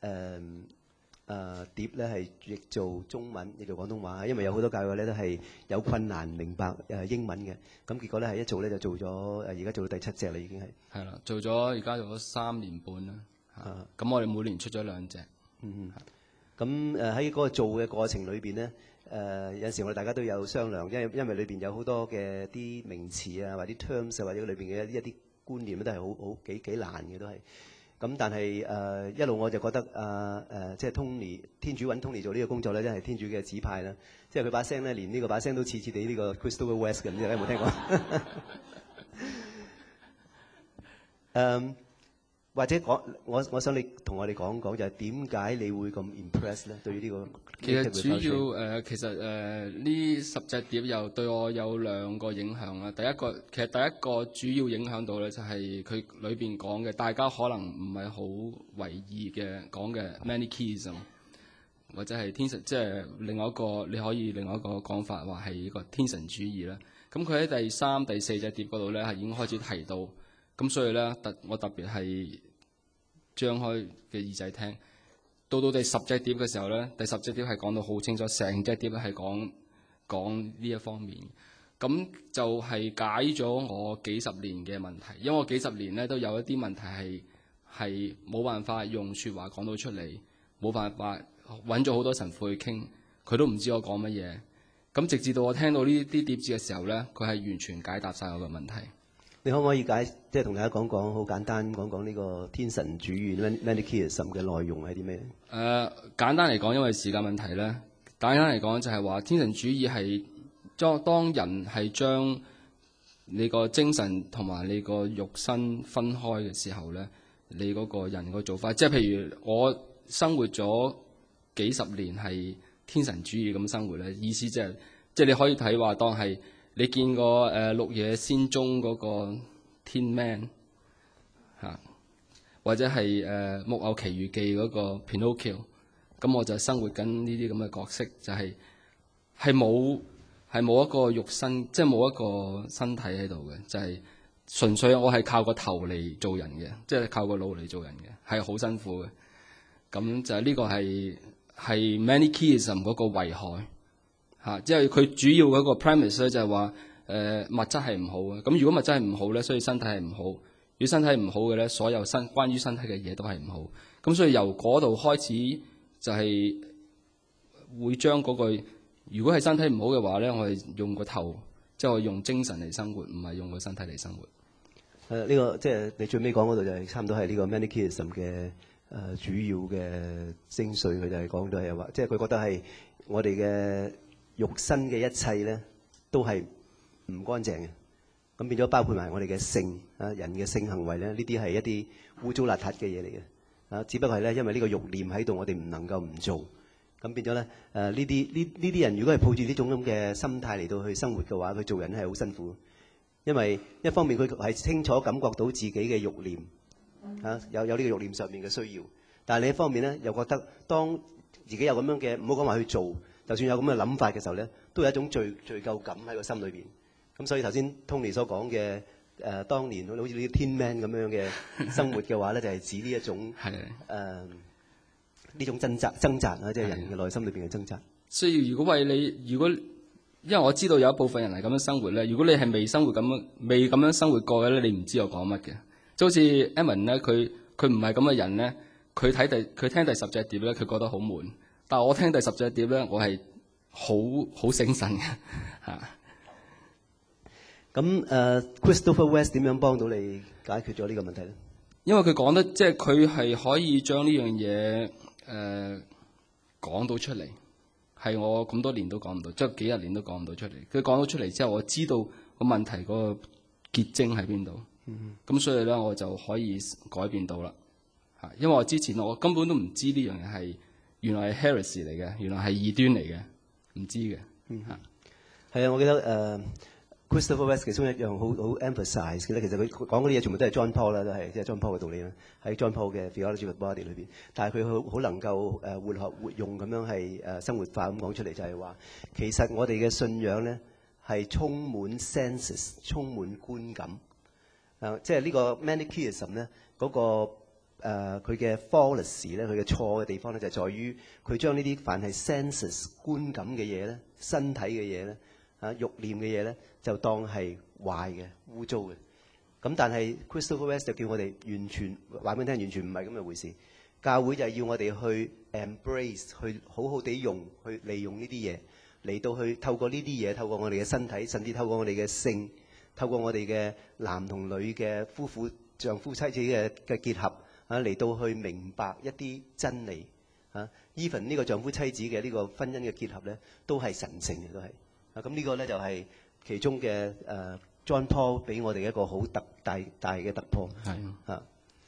碟咧係譯做中文，譯做廣東話，因為有好多教友咧都係有困難明白英文嘅。咁結果咧係一做咧就做咗而家做到第7隻啦，已經係。係啦，做咗而家做咗3年半啦。咁我哋每年出咗2隻。 咁喺嗰個做嘅過程裏邊咧，有陣時我哋大家都有商量，因為裏邊有好多嘅啲名詞啊，或者 terms 啊，或者裏邊嘅一啲觀念都係好幾難嘅都係。咁但係一路我就覺得即係 Tony 天主揾 Tony 做呢個工作咧，真係天主嘅指派啦。即係佢把聲咧，連呢個把聲都似地呢個 Christopher West 嘅，唔知大家有冇聽過？或者我想你同我哋講講，就係點解你會咁 impress 咧？對於呢個其實主要其實呢10隻碟又對我有2個影響啦。第一個主要影響到咧，就係佢裏邊講嘅，大家可能唔係好為意嘅講嘅 Manichaeism，或者係天神，即係另外一個你可以另外一個講法話係一個天神主義啦。咁佢喺第3、第4隻碟嗰度咧係已經開始提到，咁所以咧我特別係張開嘅耳仔聽，到第10隻碟嘅時候咧，第10隻碟係講到好清楚，成隻碟係講呢一方面，咁就係解咗我幾十年嘅問題，因為我幾十年咧都有一啲問題係冇辦法用説話講到出嚟，冇辦法揾咗好多神父去傾，佢都唔知我講乜嘢，咁直至到我聽到呢啲碟子嘅時候咧，佢係完全解答晒我嘅問題。 你可唔可以即係同大家講講，好簡單講講呢個天神主義 Manichaeism 嘅內容係啲咩？ 簡單嚟講，因為時間問題咧，簡單嚟講就係話天神主義係當人係將你個精神同埋你個肉身分開嘅時候咧，你嗰個人個做法，即係譬如我生活咗幾十年係天神主義咁生活咧，意思即係你可以睇話當係。你見過綠野仙蹤嗰個 Tin Man 或者係木偶奇遇記嗰個 Pinocchio， 咁我就生活緊呢啲咁嘅角色，就係冇一個肉身，即係冇一個身體喺度嘅，就係純粹我係靠個頭嚟做人嘅，即係靠個腦嚟做人嘅，係好辛苦嘅。咁就係呢個係 Manichaeism 嗰個危害。即係佢主要嗰個 premise 咧，就係話物質係唔好嘅。咁如果物質係唔好咧，所以身體係唔好。如果身體唔好嘅咧，所有關於身體嘅嘢都係唔好。咁所以由嗰度開始就係會將嗰個，如果係身體唔好嘅話咧，我係用個頭，即係我用精神嚟生活，唔係用個身體嚟生活。 呢個即係你最尾講嗰度就係差唔多係呢個 Manichaeism 嘅主要嘅精髓，佢就係講到係話，即係佢覺得係我哋嘅肉身嘅一切咧，都係唔乾淨嘅。咁變咗包括埋我哋嘅性人嘅性行為咧，呢啲係一啲污糟邋遢嘅嘢嚟嘅。只不過係咧，因為呢個慾念喺度，我哋唔能夠唔做。咁變咗咧，呢啲人如果係抱住呢種咁嘅心態嚟到去生活嘅話，佢做人係好辛苦。因為一方面佢係清楚感覺到自己嘅慾念有呢個慾念上面嘅需要，但係另一方面咧，又覺得當自己有咁樣嘅，唔好講話去做。就算有咁嘅諗法嘅時候咧，都有一種罪疚感喺個心裏邊。咁所以頭先 Tony 所講嘅當年好似呢啲 Tin Man 咁樣嘅生活嘅話咧，就係指呢一種呢種掙扎啊，即係人嘅內心裏邊嘅掙扎。 所以如果因為我知道有一部分人係咁樣生活咧，如果你係未咁樣生活過嘅咧，你唔知我講乜嘅。就好似 Edmund 咧，佢唔係咁嘅人咧，佢聽第10隻碟咧，佢覺得好悶。但係我聽第10隻碟咧，我係好醒神嘅嚇。 咁Christopher West 點樣幫到你解決咗呢個問題咧？ 因為佢講得即係佢係可以將呢樣嘢講到出嚟，係我咁多年都講唔到，即係幾十年都講唔到出嚟。佢講到出嚟之後，我知道個問題個結晶喺邊度。咁所以咧我就可以改變到啦。因為我之前我根本都唔知呢樣嘢係原來係 heresy 嚟嘅，原來係異端嚟嘅，唔知嘅。 係啊，我記得Christopher West 其中一樣好 emphasize 嘅咧，其實佢講嗰啲嘢全部都係 John Paul 啦，都係即係 John Paul 嘅道理啦，喺 John Paul 嘅 Theology of the Body 裏邊。但係佢好能夠活學活用咁樣係生活化咁講出嚟，就係話其實我哋嘅信仰咧係充滿 senses， 充滿觀感。即係呢個 Manichaeism 咧嗰個。佢嘅 fallacy 咧，佢嘅錯嘅地方咧，就係在於佢將呢啲凡係 senses 觀感嘅嘢咧、身體嘅嘢咧、慾念嘅嘢咧，就當係壞嘅、污糟嘅。咁但係 Christopher West 就叫我哋完全話俾你聽，完全唔係咁嘅回事。教會就係要我哋去 embrace， 去好好地去利用呢啲嘢嚟到去透過呢啲嘢，透過我哋嘅身體，甚至透過我哋嘅性，透過我哋嘅男同女嘅夫婦、丈夫妻子嘅結合。嚟到去明白一啲真理，even 呢個丈夫妻子嘅呢個婚姻嘅結合咧，都係神聖嘅，都係。咁呢個咧就係其中嘅John Paul 俾我哋一個好大嘅突破。係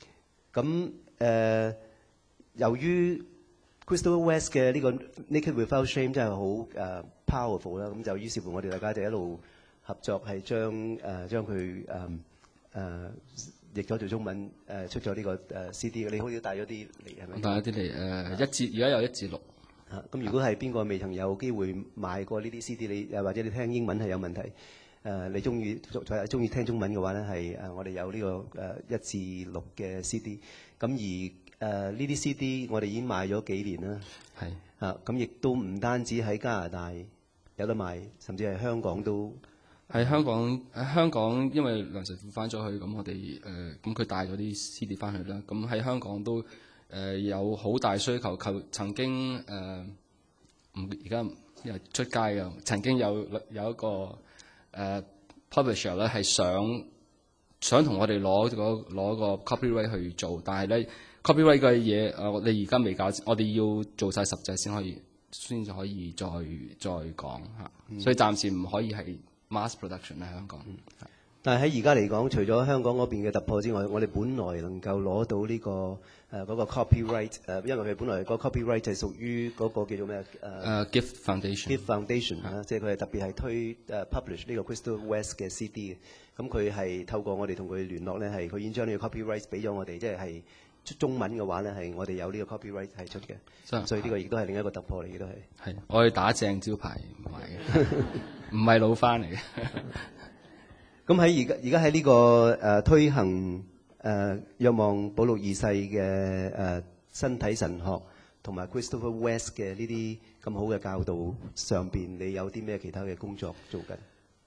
咁由於 Christopher West 嘅呢個 Naked Without Shame 真係好powerful 啦，咁就於是乎我哋大家就一路合作係將佢譯咗做中文，出咗呢個CD 嘅。你好似帶咗啲嚟係咪？ 我帶咗啲嚟，而家有1至6。 咁如果係邊個未曾有機會買過呢啲 CD， 你或者你聽英文係有問題，你中意聽中文嘅話咧，係我哋有呢個1至6嘅 CD。咁而呢啲 CD 我哋已經賣咗幾年啦。係咁亦都唔單止喺加拿大有得賣，甚至係香港都。 喺香港，因為梁神父翻咗去，咁我哋咁佢帶咗啲 CD 翻去啦。咁喺香港都有好大需求，曾經而家因為出街嘅，曾經有一個publisher 咧係想同我哋攞個 copyright 去做，但係咧 copyright 嘅嘢我哋而家未搞，我哋要做晒實際先至可以再講嚇，所以暫時唔可以係mass production 喺香港。 但係喺而家嚟講，除咗香港嗰邊嘅突破之外，我哋本來能夠攞到呢個嗰個 copyright，因為佢本來個 copyright 係屬於嗰個叫做咩 Gift Foundation。 Gift Foundation 即係佢係特別係推publish 呢個 Christopher West 嘅 CD 嘅。咁佢係透過我哋同佢聯絡咧，係佢已經將呢個 copyright 俾咗我哋，即係中文嘅話咧，係我哋有呢個 copyright 係出嘅。所以呢個亦都係另一個突破嚟嘅，都係。 係，我哋打正招牌賣嘅，唔係老翻嚟嘅。 咁喺而家喺呢個推行若望保祿二世嘅身體神學同埋 Christopher West 嘅呢啲咁好嘅教導上邊，你有啲咩其他嘅工作做緊？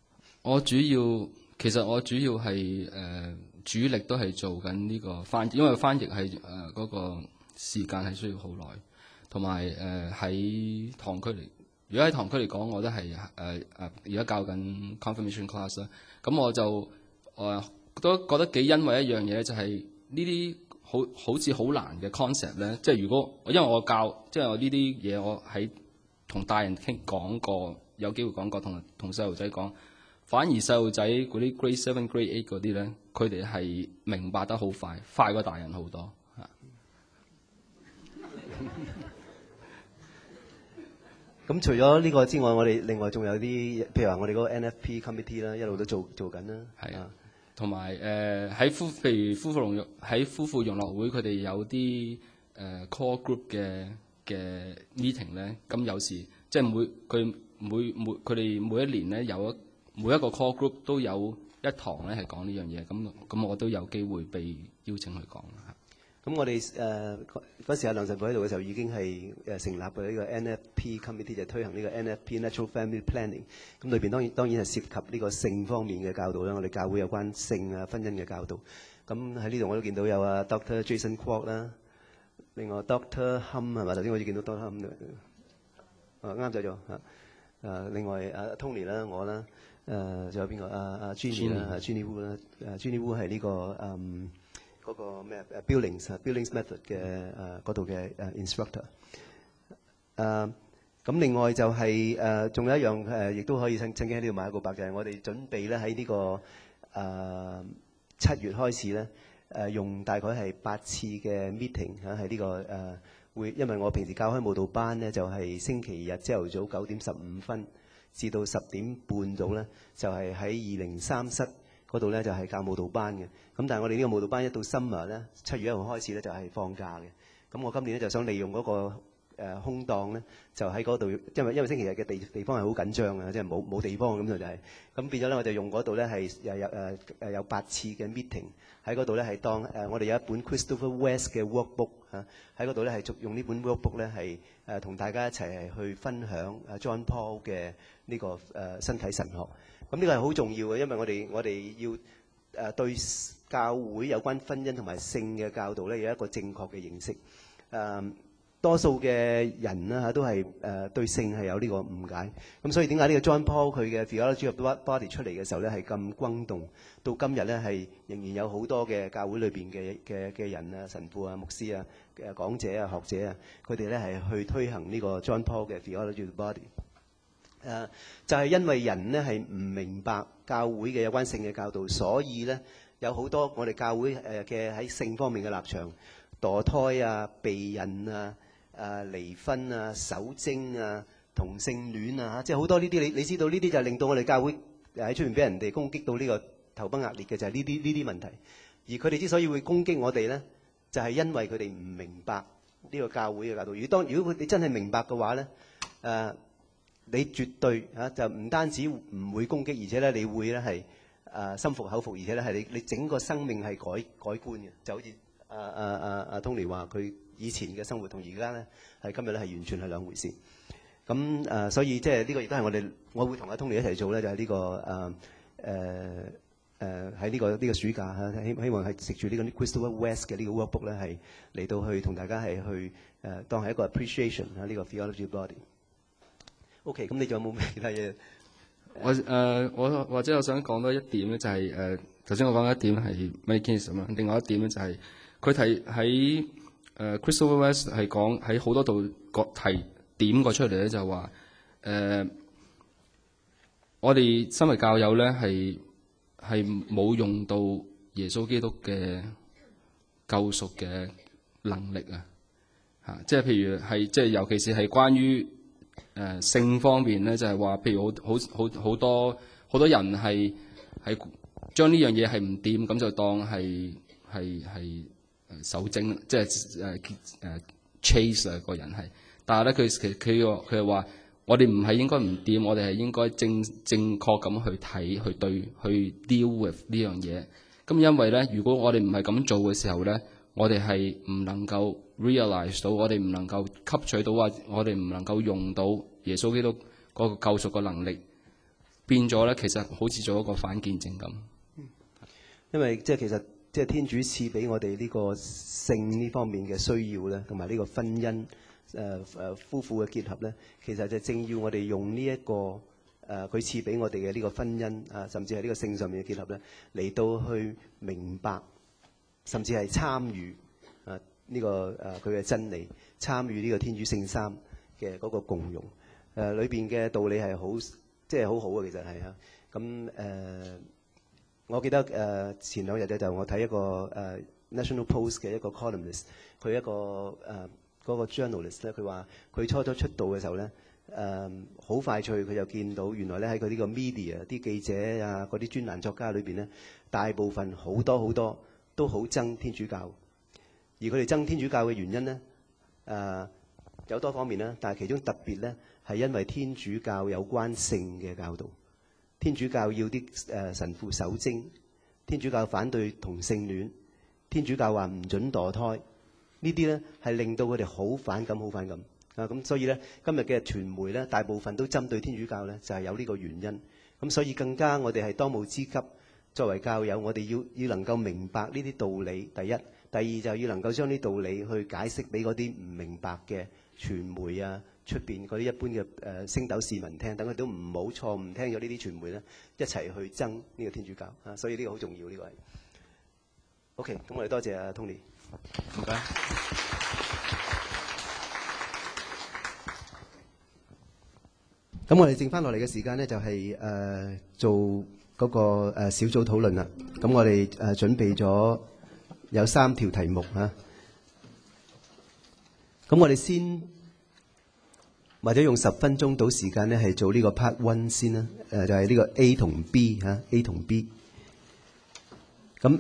其實我主要係主力都係做緊呢個翻譯，因為翻譯係嗰個時間係需要好耐，同埋喺堂區嚟。如果喺堂區嚟講，我都係而家教緊 confirmation class 啦。咁我就都覺得幾欣慰一樣嘢，就係呢啲好似好難嘅 concept 咧。即係如果因為我教，即係我呢啲嘢，我喺同大人講過，有機會講過，同細路仔講。反而細路仔嗰啲 grade 7、grade 8嗰啲咧，佢哋係明白得好快過大人好多。 咁除咗呢個之外，我哋另外仲有啲，譬如話我哋嗰個 NFP committee 啦，一路都做緊啦。 係啊，同埋喺譬如夫婦融樂會，佢哋有啲core group 嘅 meeting 咧，咁有時即係佢哋每一年咧每一個 core group 都有一堂咧係講呢樣嘢，咁我都有機會被邀請去講。 咁我哋嗰時阿梁神父喺度嘅時候，已經係成立嘅呢個 NFP committee，就推行呢個 NFP Natural Family Planning。咁裏邊當然係涉及呢個性方面嘅教導啦。我哋教會有關性啊婚姻嘅教導。咁喺呢度我都見到有Dr. Jason Kwok 啦，另外 Dr. Hum 係嘛？頭先我已經見到 Dr. Hum 啱咗嚇。另外Tony 啦，我啦，仲有邊個？Jenny 啦，Jenny Wu 啦，Jenny Wu 係呢個嗰個咩Billings method 嘅嗰度嘅instructor。咁另外就係仲有一樣亦都可以趁機喺呢度買一個白，就係我哋準備咧喺呢個 7月開始咧，用大概係8次嘅 meeting 嚇，喺呢個會，因為我平時教開舞蹈班咧，就係星期日朝頭早9:15至到10點半度咧，就係喺203室嗰度咧，就係教舞蹈班嘅。咁但係我哋呢個舞蹈班一到 summer 咧，7月1號開始咧就係放假嘅。咁我今年咧就想利用嗰個空檔咧，就喺嗰度，因為星期日嘅地方係好緊張嘅，即係冇地方咁就係。咁變咗咧，我就用嗰度咧係有8次嘅 meeting 喺嗰度咧係當我哋有一本 Christopher West 嘅 workbook 嚇，喺嗰度咧係用呢本 workbook 咧係同大家一齊係去分享John Paul 嘅呢個身體神學。咁呢個係好重要嘅，因為我哋要對教會有關婚姻同埋性嘅教導咧有一個正確嘅認識。多數嘅人啦都係對性係有呢個誤解，咁所以點解呢個 John Paul 佢嘅 Theology of the Body 出嚟嘅時候咧係咁轟動，到今日咧係仍然有好多嘅教會裏邊嘅人啊、神父啊、牧師啊、講者啊、學者啊，佢哋咧係去推行呢個 John Paul 嘅 Theology of the Body。就係因為人咧係唔明白教會嘅有關性嘅教導，所以咧有好多我哋教會嘅喺性方面嘅立場，墮胎啊、避孕啊、離婚啊、守貞啊、同性戀啊，即係好多呢啲你知道呢啲就係令到我哋教會喺出面俾人哋攻擊到呢個頭崩額裂嘅就係呢啲問題。而佢哋之所以會攻擊我哋咧，就係因為佢哋唔明白呢個教會嘅教導。如果佢哋真係明白嘅話咧，你絕對就唔單止唔會攻擊，而且咧你會咧係心服口服，而且咧係你整個生命係改觀嘅，就好似Tony 話佢以前嘅生活同而家咧係今日咧係完全係兩回事。咁所以即係呢個亦都係我會同阿 Tony 一齊做咧，就係呢個喺呢個暑假嚇，希望係藉住呢個 Christopher West 嘅呢個 workbook 咧係嚟到去同大家係去當係一個 appreciation 呢個 theology body。OK， 咁你仲有冇其他嘢？ 我或者我想講多一點咧，就係頭先我講一點係 Mackenzie 咁樣，另外一點咧就係佢提喺Christopher West 係講喺好多度提點過出嚟咧，就話我哋身為教友咧係冇用到耶穌基督嘅救贖嘅能力啊，即係譬如係即係尤其是係關於性方面咧，就係話，譬如好多人係將呢樣嘢係唔掂，咁就當係守貞，即係chase 啊個人係。但係咧，佢又話，我哋唔係應該唔掂，我哋係應該正確咁去睇、去對、去 deal with 呢樣嘢。咁因為咧，如果我哋唔係咁做嘅時候咧，我哋係唔能夠 realize 到，我哋唔能夠吸取到，我哋唔能夠用到耶穌基督嗰個救贖嘅能力，變咗咧，其實好似做一個反見證咁。 因為即係其實即係天主賜俾我哋呢個性呢方面嘅需要咧，同埋呢個婚姻夫婦嘅結合咧，其實就正要我哋用呢一個佢賜俾我哋嘅呢個婚姻甚至係呢個性上面嘅結合咧，嚟到去明白，甚至係參與呢個佢嘅真理，參與呢個天主聖三嘅嗰個共融。裏邊嘅道理係好，即係好好嘅，其實係嚇。咁我記得前2日咧，就我睇一個National Post 嘅一個 columnist， 佢一個嗰個 journalist 咧，佢話佢初出道嘅時候咧，好快脆佢就見到原來咧喺佢呢個 media 啲記者啊，嗰啲專欄作家裏邊咧，大部分好多都好憎天主教，而佢哋憎天主教嘅原因咧，有多方面啦，但係其中特別咧係因為天主教有關性嘅教導，天主教要啲神父守貞，天主教反對同性戀，天主教話唔準墮胎，呢啲咧係令到佢哋好反感啊！咁所以咧今日嘅傳媒咧大部分都針對天主教咧，就係有呢個原因。咁所以更加我哋係當務之急，作為教友，我哋要能夠明白呢啲道理。第一，第二就要能夠將啲道理去解釋俾嗰啲唔明白嘅傳媒啊，出邊嗰啲一般嘅升斗市民聽，等佢都唔好錯誤聽咗呢啲傳媒咧，一齊去爭呢個天主教啊！所以呢個好重要，呢個係。OK，咁我哋多謝阿 Tony。 唔該。 咁我哋剩翻落嚟嘅時間咧，就係做嗰個小組討論啦。咁我哋準備咗有3條題目嚇。咁我哋先或者用10分鐘到時間咧，係做呢個 part 1先啦。就係呢個 A 同 B 嚇，A 同 B。咁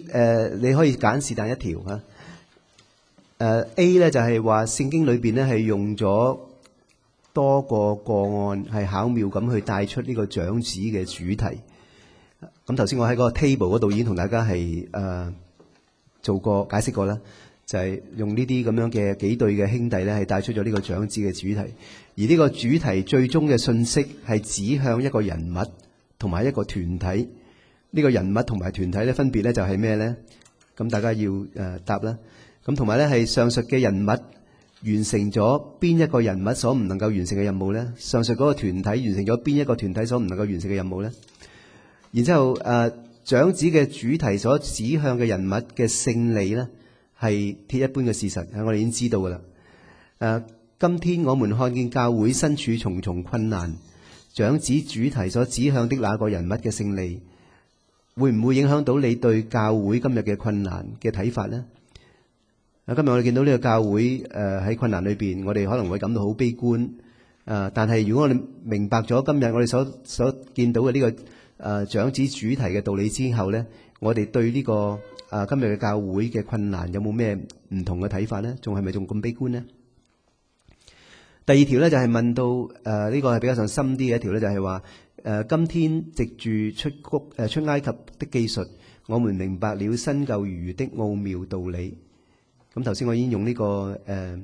A 你可以揀是但一條嚇。A 咧就係話聖經裏邊咧係用咗多個個案係巧妙咁去帶出呢個長子嘅主題。咁頭先我喺個 table 嗰度已經同大家係做過解釋過啦，就係用呢啲咁樣嘅幾對嘅兄弟咧係帶出咗呢個長子嘅主題。而呢個主題最終嘅信息係指向一個人物同埋一個團體。呢個人物同埋團體咧分別咧就係咩咧？咁大家要答啦。咁同埋咧係上述嘅人物完成咗邊一個人物所唔能夠完成嘅任務咧？上述嗰個團體完成咗邊一個團體所唔能夠完成嘅任務咧？然之後長子嘅主題所指向嘅人物嘅勝利咧係鐵一般嘅事實，我哋已經知道噶啦。今天我們看見教會身處重重困難，長子主題所指向的那個人物嘅勝利，會唔會影響到你對教會今日嘅困難嘅睇法呢？今日我哋見到呢個教會喺困難裏邊，我哋可能會感到好悲觀。但係如果我哋明白咗今日我哋所見到嘅呢個長子主題嘅道理之後呢，我哋對呢個今日嘅教會嘅困難有冇咩唔同嘅睇法呢？仲係咪仲咁悲觀呢？第二條呢，就係問到呢個係比較上深啲嘅一條呢，就係話今天藉住出埃及的記述，我們明白了新舊魚的奧妙道理。咁頭先我已經用呢個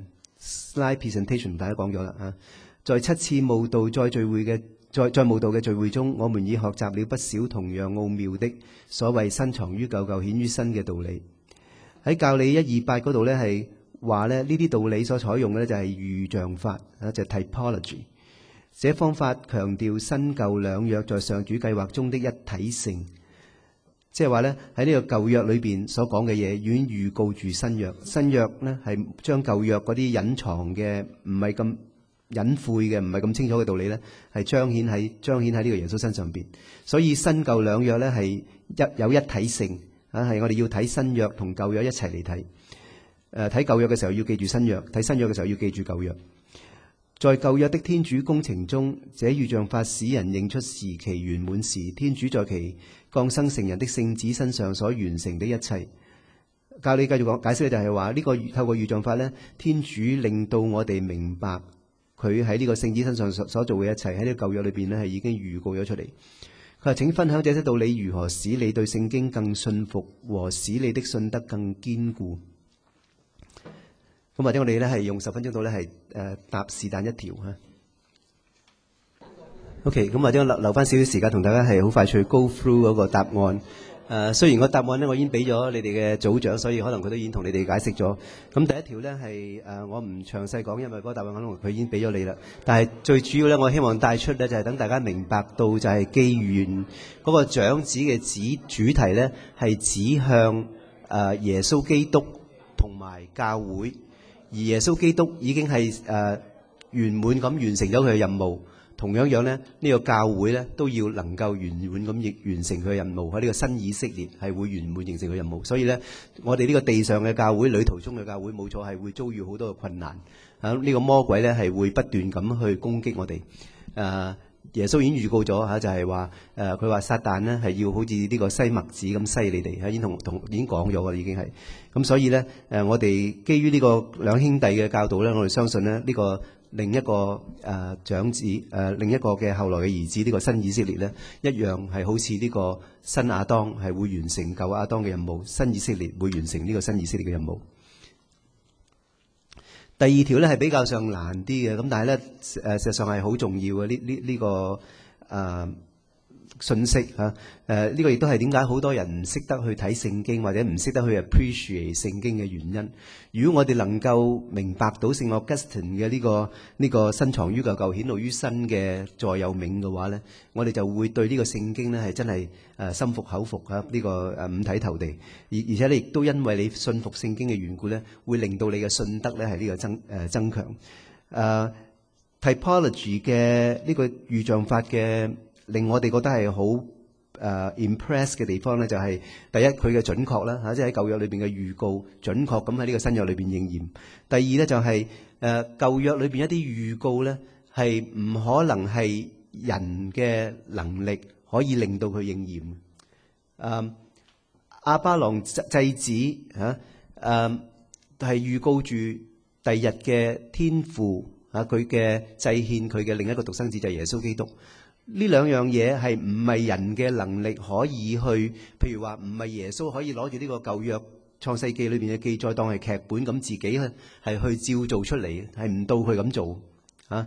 slide presentation 同大家講咗啦嚇。在7次慕道在慕道嘅聚會中，我們已學習了不少同樣奧妙的所謂深藏於舊顯於新嘅道理。喺教理128嗰度咧係話咧呢啲道理所採用嘅咧就係預像法啊，就係 typology。這方法強調新舊兩約在上主計劃中的一體性。即係話咧喺呢個舊約裏邊所講嘅嘢，已經預告住新約。新約咧係將舊約嗰啲隱藏嘅、唔係咁隱晦嘅、唔係咁清楚嘅道理咧，係彰顯喺呢個耶穌身上邊。所以新舊兩約咧係有一體性啊，係我哋要睇新約同舊約一齊嚟睇。睇舊約嘅時候要記住新約，睇新約嘅時候要記住舊約。在舊約的天主工程中，這預像法使人認出時期圓滿時，天主在其降生成人的聖子身上所完成的一切。教理繼續講解釋咧，就係話呢個透過預像法咧，天主令到我哋明白佢喺呢個聖子身上所做嘅一切，喺呢個舊約裏邊咧係已經預告咗出嚟。佢話：請分享這些道理如何使你對聖經更信服和使你的信德更堅固。咁或者我哋咧係用10分鐘到咧係答是但一條嚇。OK， 咁或者我留翻少少時間同大家係好快脆 go through 嗰個答案。雖然個答案咧我已經俾咗你哋嘅組長，所以可能佢都已經同你哋解釋咗。咁第一條咧係我唔詳細講，因為嗰個答案可能佢已經俾咗你啦。但係最主要咧，我希望帶出咧就係等大家明白到就係基於嗰個長子嘅主題咧係指向耶穌基督同埋教會。而耶穌基督已經係圓滿咁完成咗佢嘅任務，同樣樣咧呢個教會咧都要能夠圓滿咁完成佢嘅任務，喺呢個新以色列係會圓滿完成佢任務。所以咧，我哋呢個地上嘅教會、旅途中嘅教會，冇錯係會遭遇好多嘅困難。呢個魔鬼咧係會不斷咁去攻擊我哋。耶穌已經預告咗就係話佢話撒旦咧係要好似呢個篩麥子咁篩你哋，已經已經講咗㗎啦，已經係。咁所以咧我哋基於呢個兩兄弟嘅教導咧，我哋相信咧呢個另一個長子另一個嘅後來嘅兒子呢個新以色列咧，一樣係好似呢個新亞當係會完成舊亞當嘅任務，新以色列會完成呢個新以色列嘅任務。第二條咧係比較上難啲嘅，咁但係咧事實上係好重要嘅呢個信息嚇。呢個亦都係點解好多人唔識得去睇聖經或者唔識得去 appreciate 聖經嘅原因。如果我哋能夠明白到聖奧古斯丁嘅呢個深藏於舊顯露於新嘅座右銘嘅話咧，我哋就會對呢個聖經咧係真係心服口服嚇，呢個五體投地。而且你亦都因為你信服聖經嘅緣故咧，會令到你嘅信德咧係呢個增強。typology 嘅呢個預像法嘅令我哋覺得係好 impress 嘅地方咧，就係第一佢嘅準確啦嚇，即係喺舊約裏邊嘅預告準確咁喺呢個新約裏邊應驗。第二咧就係舊約裏邊一啲預告咧係唔可能係人嘅能力可以令到佢應驗。亞巴郎祭子嚇係預告住第日嘅天父嚇佢嘅祭獻，佢嘅另一個獨生子就係耶穌基督。呢兩樣嘢係唔係人嘅能力可以去，譬如話唔係耶穌可以攞住呢個舊約創世記裏邊嘅記載當係劇本咁自己係去照做出嚟，係唔到佢咁做嚇。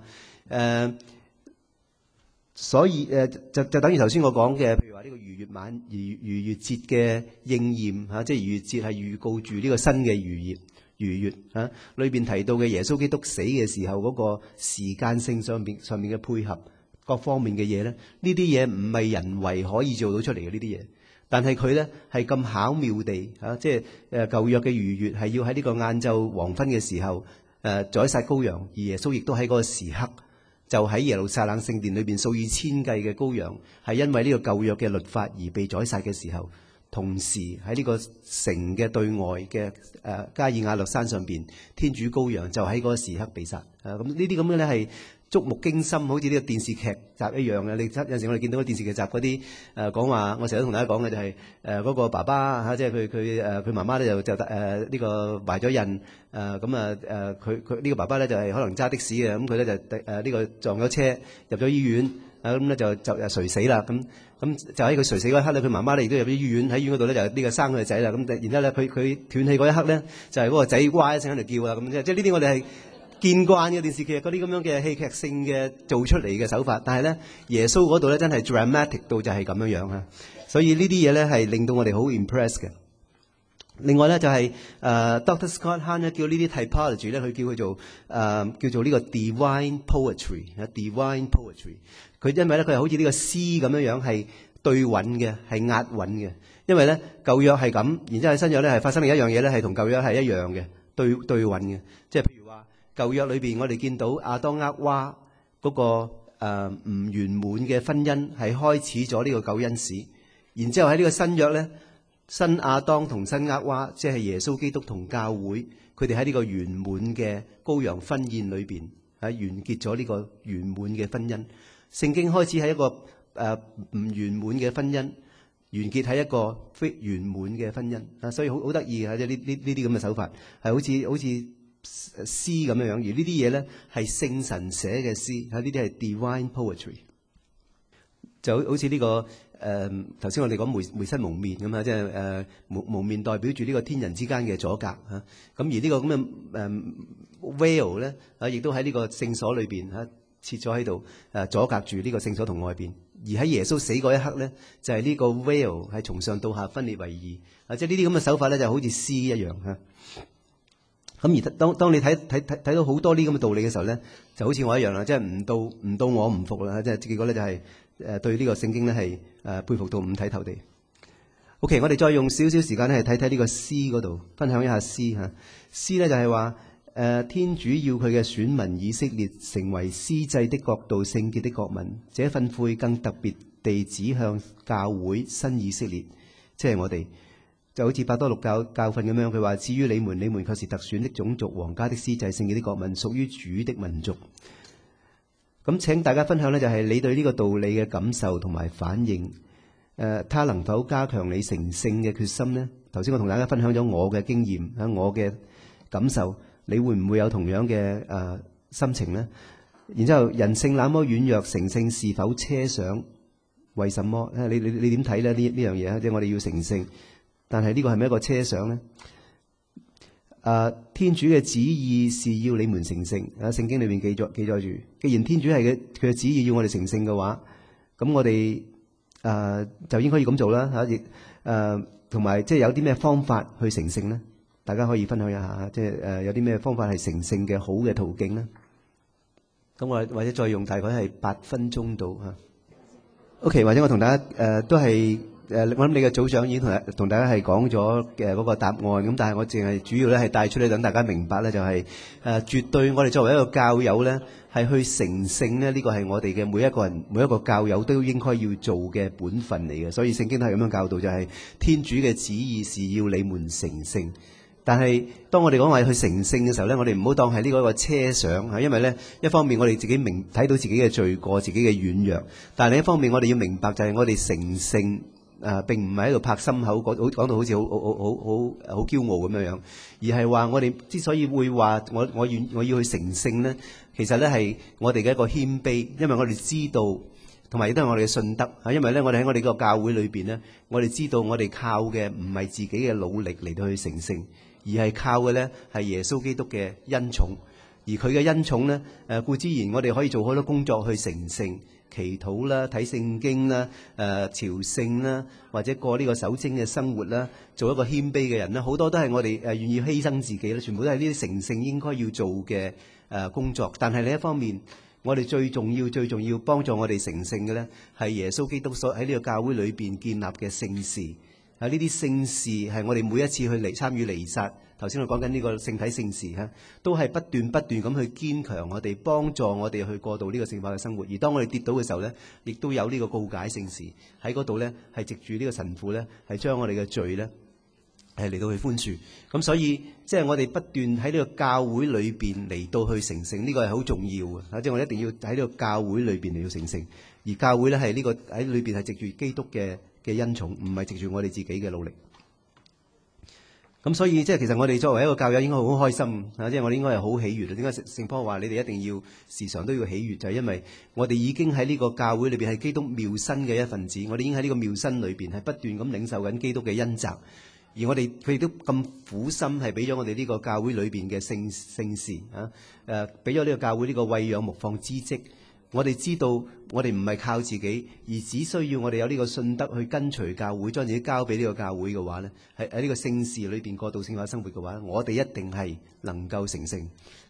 所以就等於頭先我講嘅，譬如話呢個逾越節嘅應驗嚇，即係逾越節係預告住呢個新嘅逾越嚇，裏邊提到嘅耶穌基督死嘅時候嗰個時間性上面嘅配合。各方面嘅嘢咧，呢啲嘢唔係人為可以做到出嚟嘅呢啲嘢，但係佢咧係咁巧妙地嚇，即係舊約嘅逾越係要喺呢個晏晝黃昏嘅時候宰殺羔羊，而耶穌亦都喺嗰個時刻就喺耶路撒冷聖殿裏邊數以千計嘅羔羊係因為呢個舊約嘅律法而被宰殺嘅時候，同時喺呢個城嘅對外嘅加爾亞略山上邊，天主羔羊就喺嗰個時刻被殺。咁呢啲咁嘅咧係觸目驚心，好似呢個電視劇集一樣嘅。你有陣時我哋見到個電視劇集嗰啲講話，我成日都同大家講嘅就係嗰個爸爸嚇，即係佢媽媽咧就呢個懷咗孕佢呢個爸爸咧就係可能揸的士嘅，咁佢咧就呢個撞咗車入咗醫院，咁咧就垂死啦。咁就喺佢垂死嗰一刻咧，佢媽媽咧亦都入咗醫院，喺醫院嗰度咧就呢個生佢個仔啦。咁然之後咧佢斷氣嗰一刻咧，就係嗰個仔哇一聲喺度叫啦。咁即係呢啲我哋係見慣嘅電視劇嗰啲咁樣嘅戲劇性嘅做出嚟嘅手法，但係咧耶穌嗰度咧真係 dramatic 到就係咁樣樣嚇，所以呢啲嘢咧係令到我哋好 impress 嘅。另外咧就係Dr. Scott Hahn 咧叫呢啲 typology 咧，佢叫佢做叫做呢個 divine poetry。divine poetry 佢因為咧佢係好似呢個詩咁樣樣係對韻嘅，係押韻嘅。因為咧舊約係咁，然之後喺新約咧係發生另一樣嘢咧係同舊約係一樣嘅對韻嘅，即係譬如話。舊約裏邊，我哋見到亞當厄娃嗰個唔圓滿嘅婚姻係開始咗呢個救恩史，然之後喺呢個新約咧，新亞當同新厄娃，即係耶穌基督同教會，佢哋喺呢個圓滿嘅羔羊婚宴裏邊完結咗呢個圓滿嘅婚姻。聖經開始喺一個唔圓滿嘅婚姻，完結喺一個非圓滿嘅婚姻。所以好得意嘅，即係呢啲咁嘅手法係好似詩咁樣樣，而呢啲嘢咧係聖神寫嘅詩，呢啲係 divine poetry。就好似呢個頭先我哋講梅瑟蒙面咁啊，即係蒙面代表住呢個天人之間嘅阻隔嚇。咁而呢個咁嘅veil 咧亦都喺呢個聖所裏邊設咗喺度阻隔住呢個聖所同外邊。而喺耶穌死嗰一刻咧，就係呢個 veil 係從上到下分裂為二。即係呢啲咁嘅手法咧，就好似詩一樣嚇。咁而當你睇到好多呢咁嘅道理嘅時候咧，就好似我一樣啦，即係唔到我唔服啦，即係結果咧就係對呢個聖經咧係佩服到五體投地。OK， 我哋再用少少時間咧係睇呢個詩嗰度，分享一下詩嚇。詩咧就係話天主要佢嘅選民以色列成為司祭的國度、聖潔的國民。這訓誨更特別地指向教會新以色列，即係我哋。就好似伯多祿教訓咁樣，佢話：至於你們卻是特選的種族、皇家的司祭、聖潔的國民，屬於主的民族。咁請大家分享呢，就係你對呢個道理嘅感受同埋反應。他能否加強你成聖嘅決心呢？頭先我同大家分享咗我嘅經驗，我嘅感受，你會唔會有同樣嘅心情呢？然之後，人性那麼軟弱，成聖是否奢想？為什麼？你點睇呢？呢樣嘢即係我哋要成聖。但係呢個係咪一個奢想呢？天主嘅旨意是要你們成聖。聖經裏面記載住，既然天主係佢嘅旨意要我哋成聖嘅話，咁我哋就應該要咁做啦。亦同埋即係有啲咩方法去成聖呢？大家可以分享一下，即係有啲咩方法係成聖嘅好嘅途徑呢？咁我或者再用大概係8分鐘到嚇。OK， 或者我同大家都係我諗你嘅組長已經同大家係講咗嘅嗰個答案，咁但係我淨係主要咧係帶出嚟等大家明白咧，就係絕對我哋作為一個教友咧，係去成聖咧，呢個係我哋嘅每一個人每一個教友都應該要做嘅本分嚟嘅。所以聖經都係咁樣教導，就係天主嘅旨意是要你們成聖。但係當我哋講話去成聖嘅時候咧，我哋唔好當係呢個一個奢想嚇，因為咧一方面我哋自己睇到自己嘅罪過、自己嘅軟弱，但係另一方面我哋要明白就係我哋成聖並唔係喺度拍心口講到好似好驕傲咁樣，而係話我哋之所以會話我要去成聖咧，其實咧係我哋嘅一個謙卑，因為我哋知道同埋亦都係我哋嘅信德嚇，因為咧我哋喺我哋個教會裏邊咧，我哋知道我哋靠嘅唔係自己嘅努力嚟到去成聖。而係靠嘅咧係耶穌基督嘅恩寵，而佢嘅恩寵咧固之然我哋可以做好多工作去成聖，祈禱啦、睇聖經啦、朝聖啦，或者過呢個守貞嘅生活啦，做一個謙卑嘅人啦，好多都係我哋願意犧牲自己啦，全部都係呢啲成聖應該要做嘅工作。但係另一方面，我哋最重要幫助我哋成聖嘅咧，係耶穌基督所喺呢個教會裏邊建立嘅聖事。呢啲聖事係我哋每一次去參與彌撒，頭先我講緊呢個聖體聖事都係不斷咁去堅強我哋，幫助我哋去過渡呢個聖化嘅生活。而當我哋跌倒嘅時候呢，亦都有呢個告解聖事喺嗰度呢，係藉住呢個神父呢，係將我哋嘅罪呢係嚟到去寬恕。咁所以即係我哋不斷喺呢個教會裏邊嚟到去成聖，呢個係好重要嘅。即係我哋一定要喺呢個教會裏邊嚟到成聖，而教會呢係呢個喺裏邊係藉住基督嘅恩寵，唔係藉住我哋自己嘅努力。咁所以即係其實我哋作為一個教友應該好開心即係我哋應該係好喜悅。點解聖保羅話你哋一定要時常都要喜悅？就係因為我哋已經喺呢個教會裏邊係基督妙身嘅一份子，我哋已經喺呢個妙身裏邊係不斷咁領受緊基督嘅恩澤。而我哋佢亦都咁苦心係俾咗我哋呢個教會裏邊嘅聖事俾咗呢個教會呢個餵養牧放之職。我哋知道我哋唔係靠自己，而只需要我哋有呢個信德去跟隨教會，將自己交俾呢個教會嘅話呢，喺呢個聖事裏邊過渡聖化生活嘅話，我哋一定係能夠成聖。